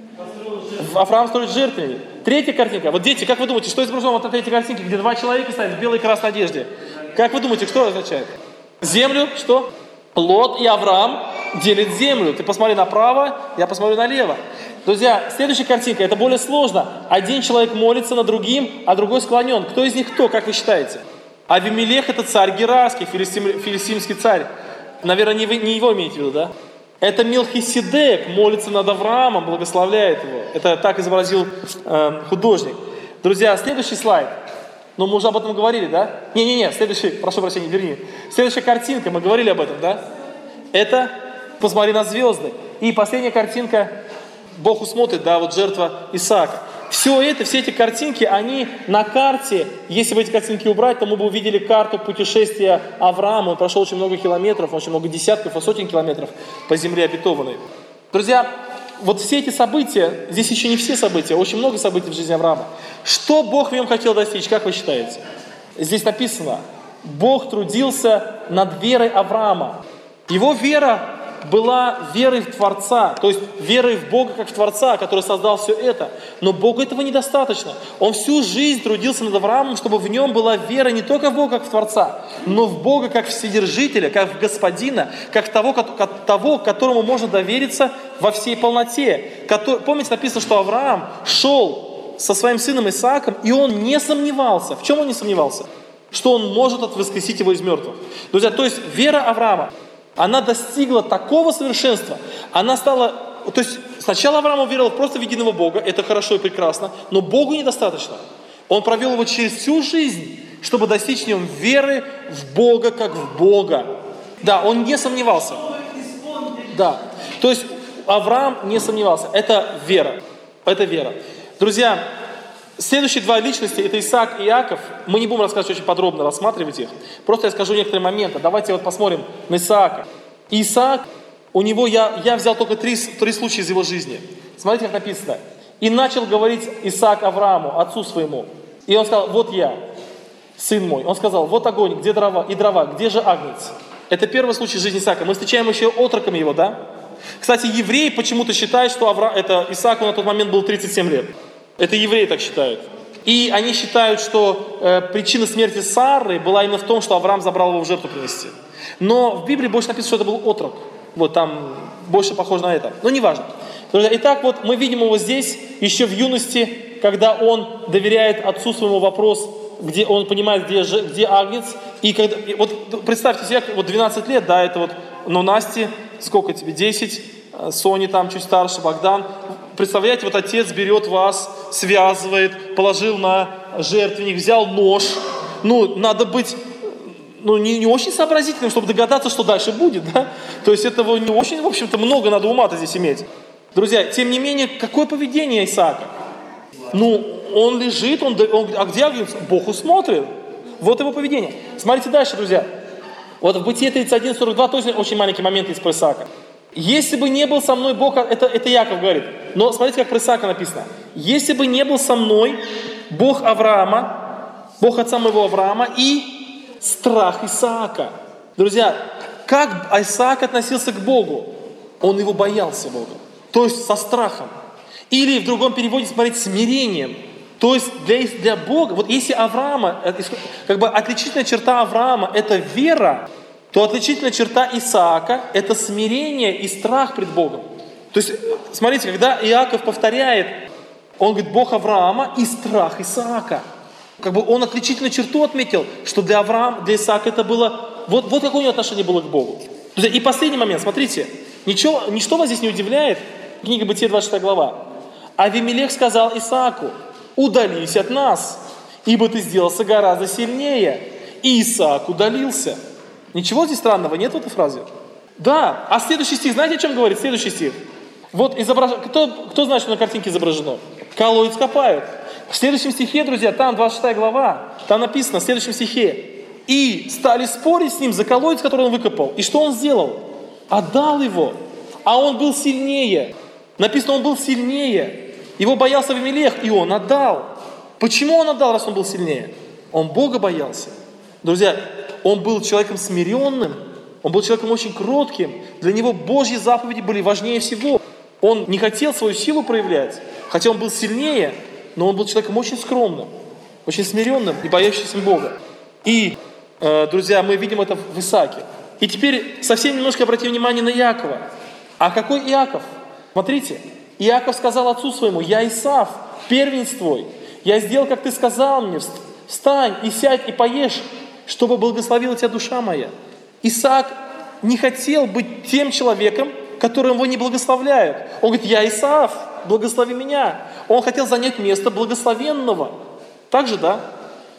Авраам строит жертвенник. Третья картинка. Вот дети, как вы думаете, что изображено вот на третьей картинке, где два человека стоят в белой и красной одежде? Как вы думаете, что означает? Землю, что? Лот и Авраам делят землю. Ты посмотри направо, я посмотрю налево. Друзья, следующая картинка, это более сложно. Один человек молится над другим, а другой склонен. Кто из них кто, как вы считаете? Авимелех — это царь Герарский, филистим, филистимский царь. Наверное, не, вы, не его имеете в виду, да? Это Мелхиседек молится над Авраамом, благословляет его. Это так изобразил э, художник. Друзья, следующий слайд. Но мы уже об этом говорили, да? Не-не-не, следующий, прошу прощения, верни. Следующая картинка, мы говорили об этом, да? Это посмотри на звезды. И последняя картинка, Бог усмотрит, да, вот жертва Исаака. Все это, все эти картинки, они на карте, если бы эти картинки убрать, то мы бы увидели карту путешествия Авраама. Он прошел очень много километров, очень много десятков и сотен километров по земле обетованной. Друзья, вот все эти события, здесь еще не все события, очень много событий в жизни Авраама. Что Бог в нем хотел достичь, как вы считаете? Здесь написано, Бог трудился над верой Авраама. Его вера была верой в Творца, то есть верой в Бога как в Творца, который создал все это. Но Богу этого недостаточно. Он всю жизнь трудился над Авраамом, чтобы в нем была вера не только в Бога как в Творца, но в Бога как Вседержителя, как в Господина, как того, как того, которому можно довериться во всей полноте. Помните, написано, что Авраам шел со своим сыном Исааком, и он не сомневался. В чем он не сомневался? Что он может воскресить его из мертвых. Друзья, то есть вера Авраама, она достигла такого совершенства, она стала, то есть сначала Авраам уверовал просто в единого Бога, это хорошо и прекрасно, но Богу недостаточно. Он провел его через всю жизнь, чтобы достичь в нем веры в Бога как в Бога. Да, он не сомневался. Да, то есть Авраам не сомневался. Это вера. Это вера. Друзья, следующие два личности, это Исаак и Иаков. Мы не будем рассказывать очень подробно, рассматривать их. Просто я скажу некоторые моменты. Давайте вот посмотрим на Исаака. Исаак, у него, я, я взял только три, три случая из его жизни. Смотрите, как написано. «И начал говорить Исаак Аврааму, отцу своему. И он сказал, вот я, сын мой». Он сказал, вот огонь, где дрова, и дрова, где же агнец? Это первый случай жизни Исаака. Мы встречаем еще отроками его, да? Кстати, евреи почему-то считают, что Авра... это Исааку на тот момент было тридцать семь лет. Это евреи так считают. И они считают, что э, причина смерти Сары была именно в том, что Авраам забрал его в жертву принести. Но в Библии больше написано, что это был отрок. Вот там больше похоже на это. Но неважно. Итак, вот мы видим его здесь, еще в юности, когда он доверяет отцу своему вопрос, где он понимает, где, где агнец. И, когда, и вот представьте себе, вот двенадцать лет, да, это вот, но Насте, сколько тебе, десять, Соне там чуть старше, Богдан. Представляете, вот отец берет вас, связывает, положил на жертвенник, взял нож. Ну, надо быть, ну, не, не очень сообразительным, чтобы догадаться, что дальше будет, да? То есть этого не очень, в общем-то, много надо ума-то здесь иметь. Друзья, тем не менее, какое поведение Исаака? Ну, он лежит, он, он а где агнец? Бог усмотрел. Вот его поведение. Смотрите дальше, друзья. Вот в Бытие тридцать один сорок два тоже очень маленький момент есть про Исаака. Если бы не был со мной Бог, это, это Яков говорит. Но смотрите, как про Исаака написано. Если бы не был со мной Бог Авраама, Бог отца моего Авраама и страх Исаака. Друзья, как Исаак относился к Богу? Он его боялся Бога. То есть со страхом. Или в другом переводе, смотрите, смирением. То есть для, для Бога, вот если Авраама, как бы отличительная черта Авраама это вера, то отличительная черта Исаака – это смирение и страх пред Богом. То есть, смотрите, когда Иаков повторяет, он говорит, Бог Авраама и страх Исаака. Как бы он отличительную черту отметил, что для Авраама, для Исаака это было, вот, вот какое у него отношение было к Богу. И последний момент, смотрите, ничего, ничто вас здесь не удивляет, книга Бытие двадцать шестая глава. Авимелех сказал Исааку, удались от нас, ибо ты сделался гораздо сильнее. И Исаак удалился. Ничего здесь странного нет в этой фразе? Да. А следующий стих, знаете, о чем говорит? Следующий стих. Вот изображ... кто, кто знает, что на картинке изображено? Колодец копают. В следующем стихе, друзья, там двадцать шестая глава, там написано в следующем стихе. И стали спорить с ним за колодец, который он выкопал. И что он сделал? Отдал его. А он был сильнее. Написано, он был сильнее. Его боялся Авимелех, и он отдал. Почему он отдал, раз он был сильнее? Он Бога боялся. Друзья, он был человеком смиренным, он был человеком очень кротким. Для него Божьи заповеди были важнее всего. Он не хотел свою силу проявлять, хотя он был сильнее, но он был человеком очень скромным, очень смиренным и боящимся Бога. И, э, друзья, мы видим это в Исааке. И теперь совсем немножко обратим внимание на Иакова. А какой Иаков? Смотрите, Иаков сказал отцу своему, я Исав, первенец твой. Я сделал, как ты сказал мне, встань и сядь и поешь, чтобы благословила тебя душа моя. Исаак не хотел быть тем человеком, которым его не благословляют. Он говорит, я Исав, благослови меня. Он хотел занять место благословенного. Так же, да?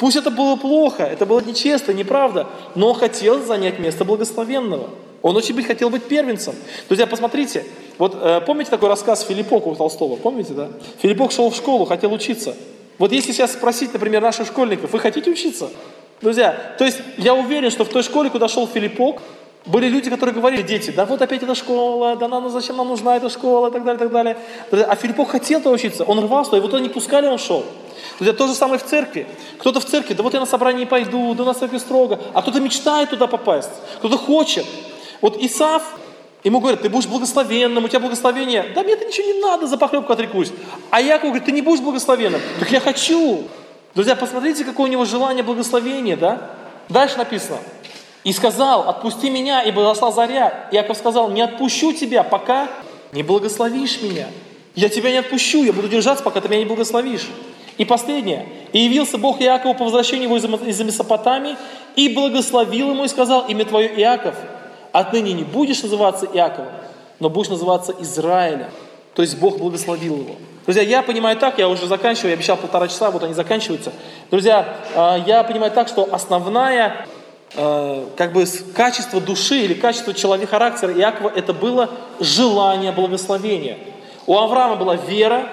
Пусть это было плохо, это было нечестно, неправда, но он хотел занять место благословенного. Он очень бы хотел быть первенцем. Друзья, посмотрите, вот э, помните такой рассказ Филиппока у Толстого? Помните, да? Филиппок шел в школу, хотел учиться. Вот если сейчас спросить, например, наших школьников, вы хотите учиться? Друзья, то есть я уверен, что в той школе, куда шел Филиппок, были люди, которые говорили: дети, да вот опять эта школа, да нам, зачем нам нужна эта школа, и так далее, и так далее. Друзья, а Филиппок хотел-то учиться, он рвался, его туда не пускали, он шел. Друзья, то же самое в церкви. Кто-то в церкви, да вот я на собрание пойду, да на церкви строго, а кто-то мечтает туда попасть, кто-то хочет. Вот Исав, ему говорят: ты будешь благословенным, у тебя благословение. Да мне это ничего не надо, за похлебку отрекусь. А Яков говорит: ты не будешь благословенным. Так я хочу. Друзья, посмотрите, какое у него желание благословения, да? Дальше написано: и сказал: отпусти меня, ибо зашла заря. Иаков сказал: не отпущу тебя, пока не благословишь меня. Я тебя не отпущу, я буду держаться, пока ты меня не благословишь. И последнее. И явился Бог Иакову по возвращению его из Месопотамии, и благословил ему, и сказал: имя твое Иаков, отныне не будешь называться Иаковом, но будешь называться Израилем. То есть Бог благословил его. Друзья, я понимаю так, я уже заканчиваю, я обещал полтора часа, вот они заканчиваются. Друзья, я понимаю так, что основная как бы качество души или качество человека, характера Иакова, это было желание благословения. У Авраама была вера,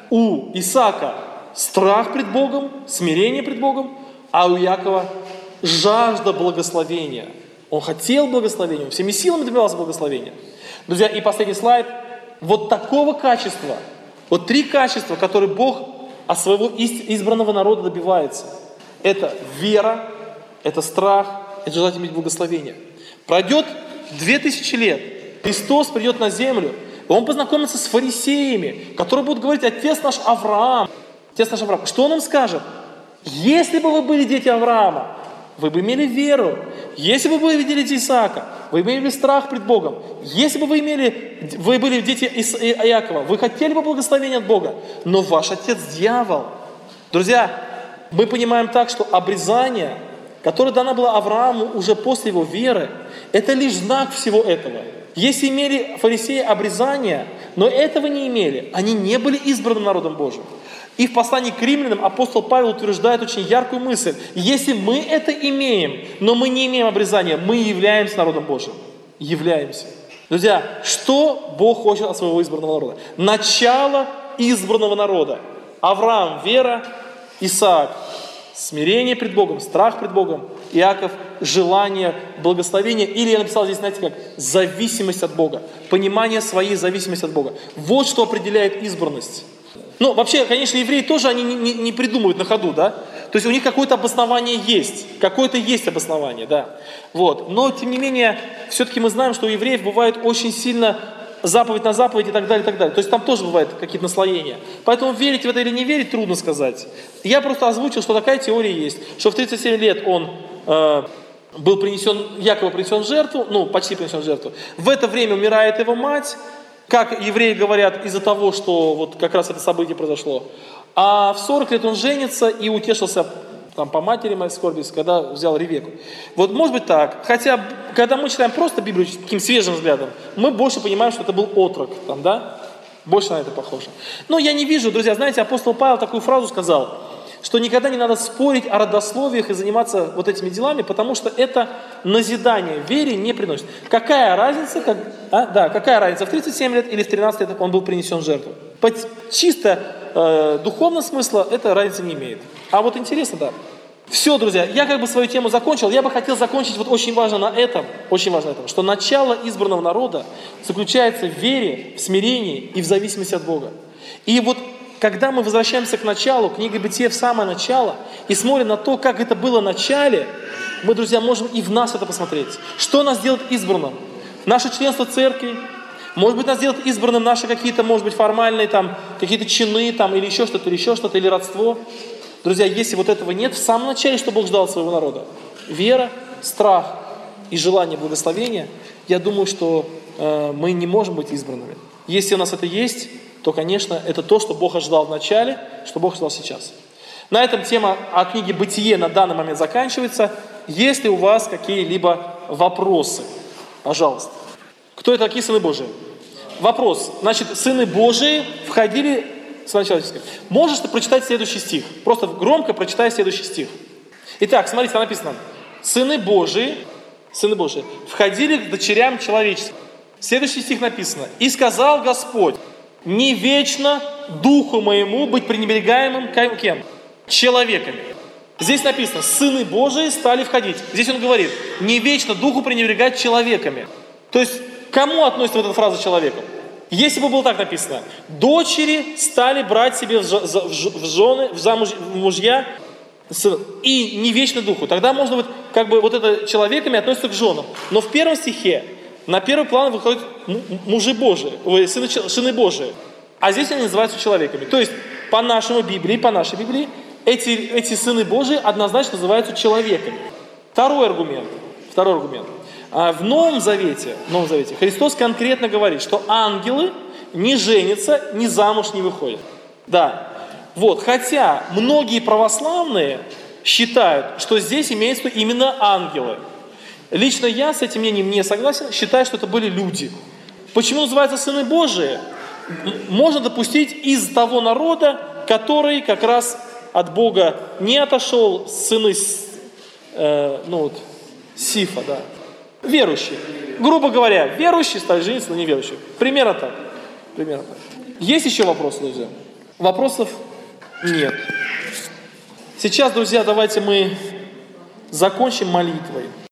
у Исаака страх пред Богом, смирение пред Богом, а у Иакова жажда благословения. Он хотел благословения, он всеми силами добивался благословения. Друзья, и последний слайд. Вот такого качества, вот три качества, которые Бог от своего избранного народа добивается. Это вера, это страх, это желание иметь благословение. Пройдет две тысячи лет, Христос придет на землю, и Он познакомится с фарисеями, которые будут говорить: отец наш Авраам, отец наш Авраам. Что Он им скажет? Если бы вы были дети Авраама, вы бы имели веру. Если бы вы видели дети Исаака, вы имели страх пред Богом. Если бы вы, имели, вы были дети Иакова, вы хотели бы благословения от Бога. Но ваш отец дьявол. Друзья, мы понимаем так, что обрезание, которое дано было Аврааму уже после его веры, это лишь знак всего этого. Если имели фарисеи обрезание, но этого не имели, они не были избранным народом Божьим. И в послании к римлянам апостол Павел утверждает очень яркую мысль. Если мы это имеем, но мы не имеем обрезания, мы являемся народом Божьим. Являемся. Друзья, что Бог хочет от своего избранного народа? Начало избранного народа. Авраам – вера, Исаак – смирение пред Богом, страх пред Богом, Иаков – желание благословения. Или я написал здесь, знаете как, зависимость от Бога. Понимание своей зависимости от Бога. Вот что определяет избранность. Ну, вообще, конечно, евреи тоже они не, не, не придумывают на ходу, да? То есть у них какое-то обоснование есть, какое-то есть обоснование, да. Вот. Но, тем не менее, все-таки мы знаем, что у евреев бывает очень сильно заповедь на заповедь и так далее, и так далее. То есть там тоже бывают какие-то наслоения. Поэтому верить в это или не верить трудно сказать. Я просто озвучил, что такая теория есть, что в тридцать семь лет он э, был принесен, якобы принесен в жертву, ну, почти принесен в жертву. В это время умирает его мать, как евреи говорят, из-за того, что вот как раз это событие произошло. А в сорок лет он женится и утешился там, по матери моей скорби, когда взял Ревеку. Вот может быть так. Хотя, когда мы читаем просто Библию таким свежим взглядом, мы больше понимаем, что это был отрок. Там, да? Больше на это похоже. Но я не вижу, друзья, знаете, апостол Павел такую фразу сказал, что никогда не надо спорить о родословиях и заниматься вот этими делами, потому что это назидание вере не приносит. Какая разница, как, а? да, какая разница, в тридцать семь лет или в тринадцать лет он был принесен в жертву? По чисто э, духовного смысла это разницы не имеет. А вот интересно, да. Все, друзья, я как бы свою тему закончил. Я бы хотел закончить вот очень важно на этом, очень важно на этом, что начало избранного народа заключается в вере, в смирении и в зависимости от Бога. И вот когда мы возвращаемся к началу, книга Бытия в самое начало, и смотрим на то, как это было в начале, мы, друзья, можем и в нас это посмотреть. Что нас делает избранным? Наше членство церкви, может быть, нас делает избранным наши какие-то, может быть, формальные там, какие-то чины там, или еще что-то, или еще что-то, или родство. Друзья, если вот этого нет, в самом начале, что Бог ждал от своего народа? Вера, страх и желание благословения, я думаю, что э, мы не можем быть избранными. Если у нас это есть, то, конечно, это то, что Бог ожидал в начале, что Бог ожидал сейчас. На этом тема о книге «Бытие» на данный момент заканчивается. Есть ли у вас какие-либо вопросы? Пожалуйста. Кто это такие сыны Божии? Вопрос. Значит, сыны Божии входили в сына человеческое. Можешь ты прочитать следующий стих? Просто громко прочитай следующий стих. Итак, смотрите, там написано, сыны Божии, сыны Божии, входили к дочерям человеческим. Следующий стих написано, и сказал Господь, не вечно духу моему быть пренебрегаемым кем? Человеками. Здесь написано, сыны Божии стали входить. Здесь он говорит, не вечно духу пренебрегать человеками. То есть, кому относится вот эта фраза человеком? Если бы было так написано, дочери стали брать себе в жены, в замуж, в мужья, и не вечно духу, тогда можно быть, как бы вот это человеками относится к женам. Но в первом стихе на первый план выходят мужи Божии, сыны, сыны Божии. А здесь они называются человеками. То есть, по нашему Библии, по нашей Библии, эти, эти сыны Божии однозначно называются человеками. Второй аргумент. Второй аргумент. В Новом Завете, в Новом Завете Христос конкретно говорит, что ангелы не женятся, ни замуж не выходят. Да. Вот. Хотя многие православные считают, что здесь имеется именно ангелы. Лично я с этим мнением не согласен, считаю, что это были люди. Почему называются сыны Божии? Можно допустить из того народа, который как раз от Бога не отошел, сыны э, ну вот, Сифа, да. Верующие. Грубо говоря, верующие стали жениться на неверующих. Примерно так. Примерно так. Есть еще вопросы, друзья? Вопросов нет. Сейчас, друзья, давайте мы закончим молитвой.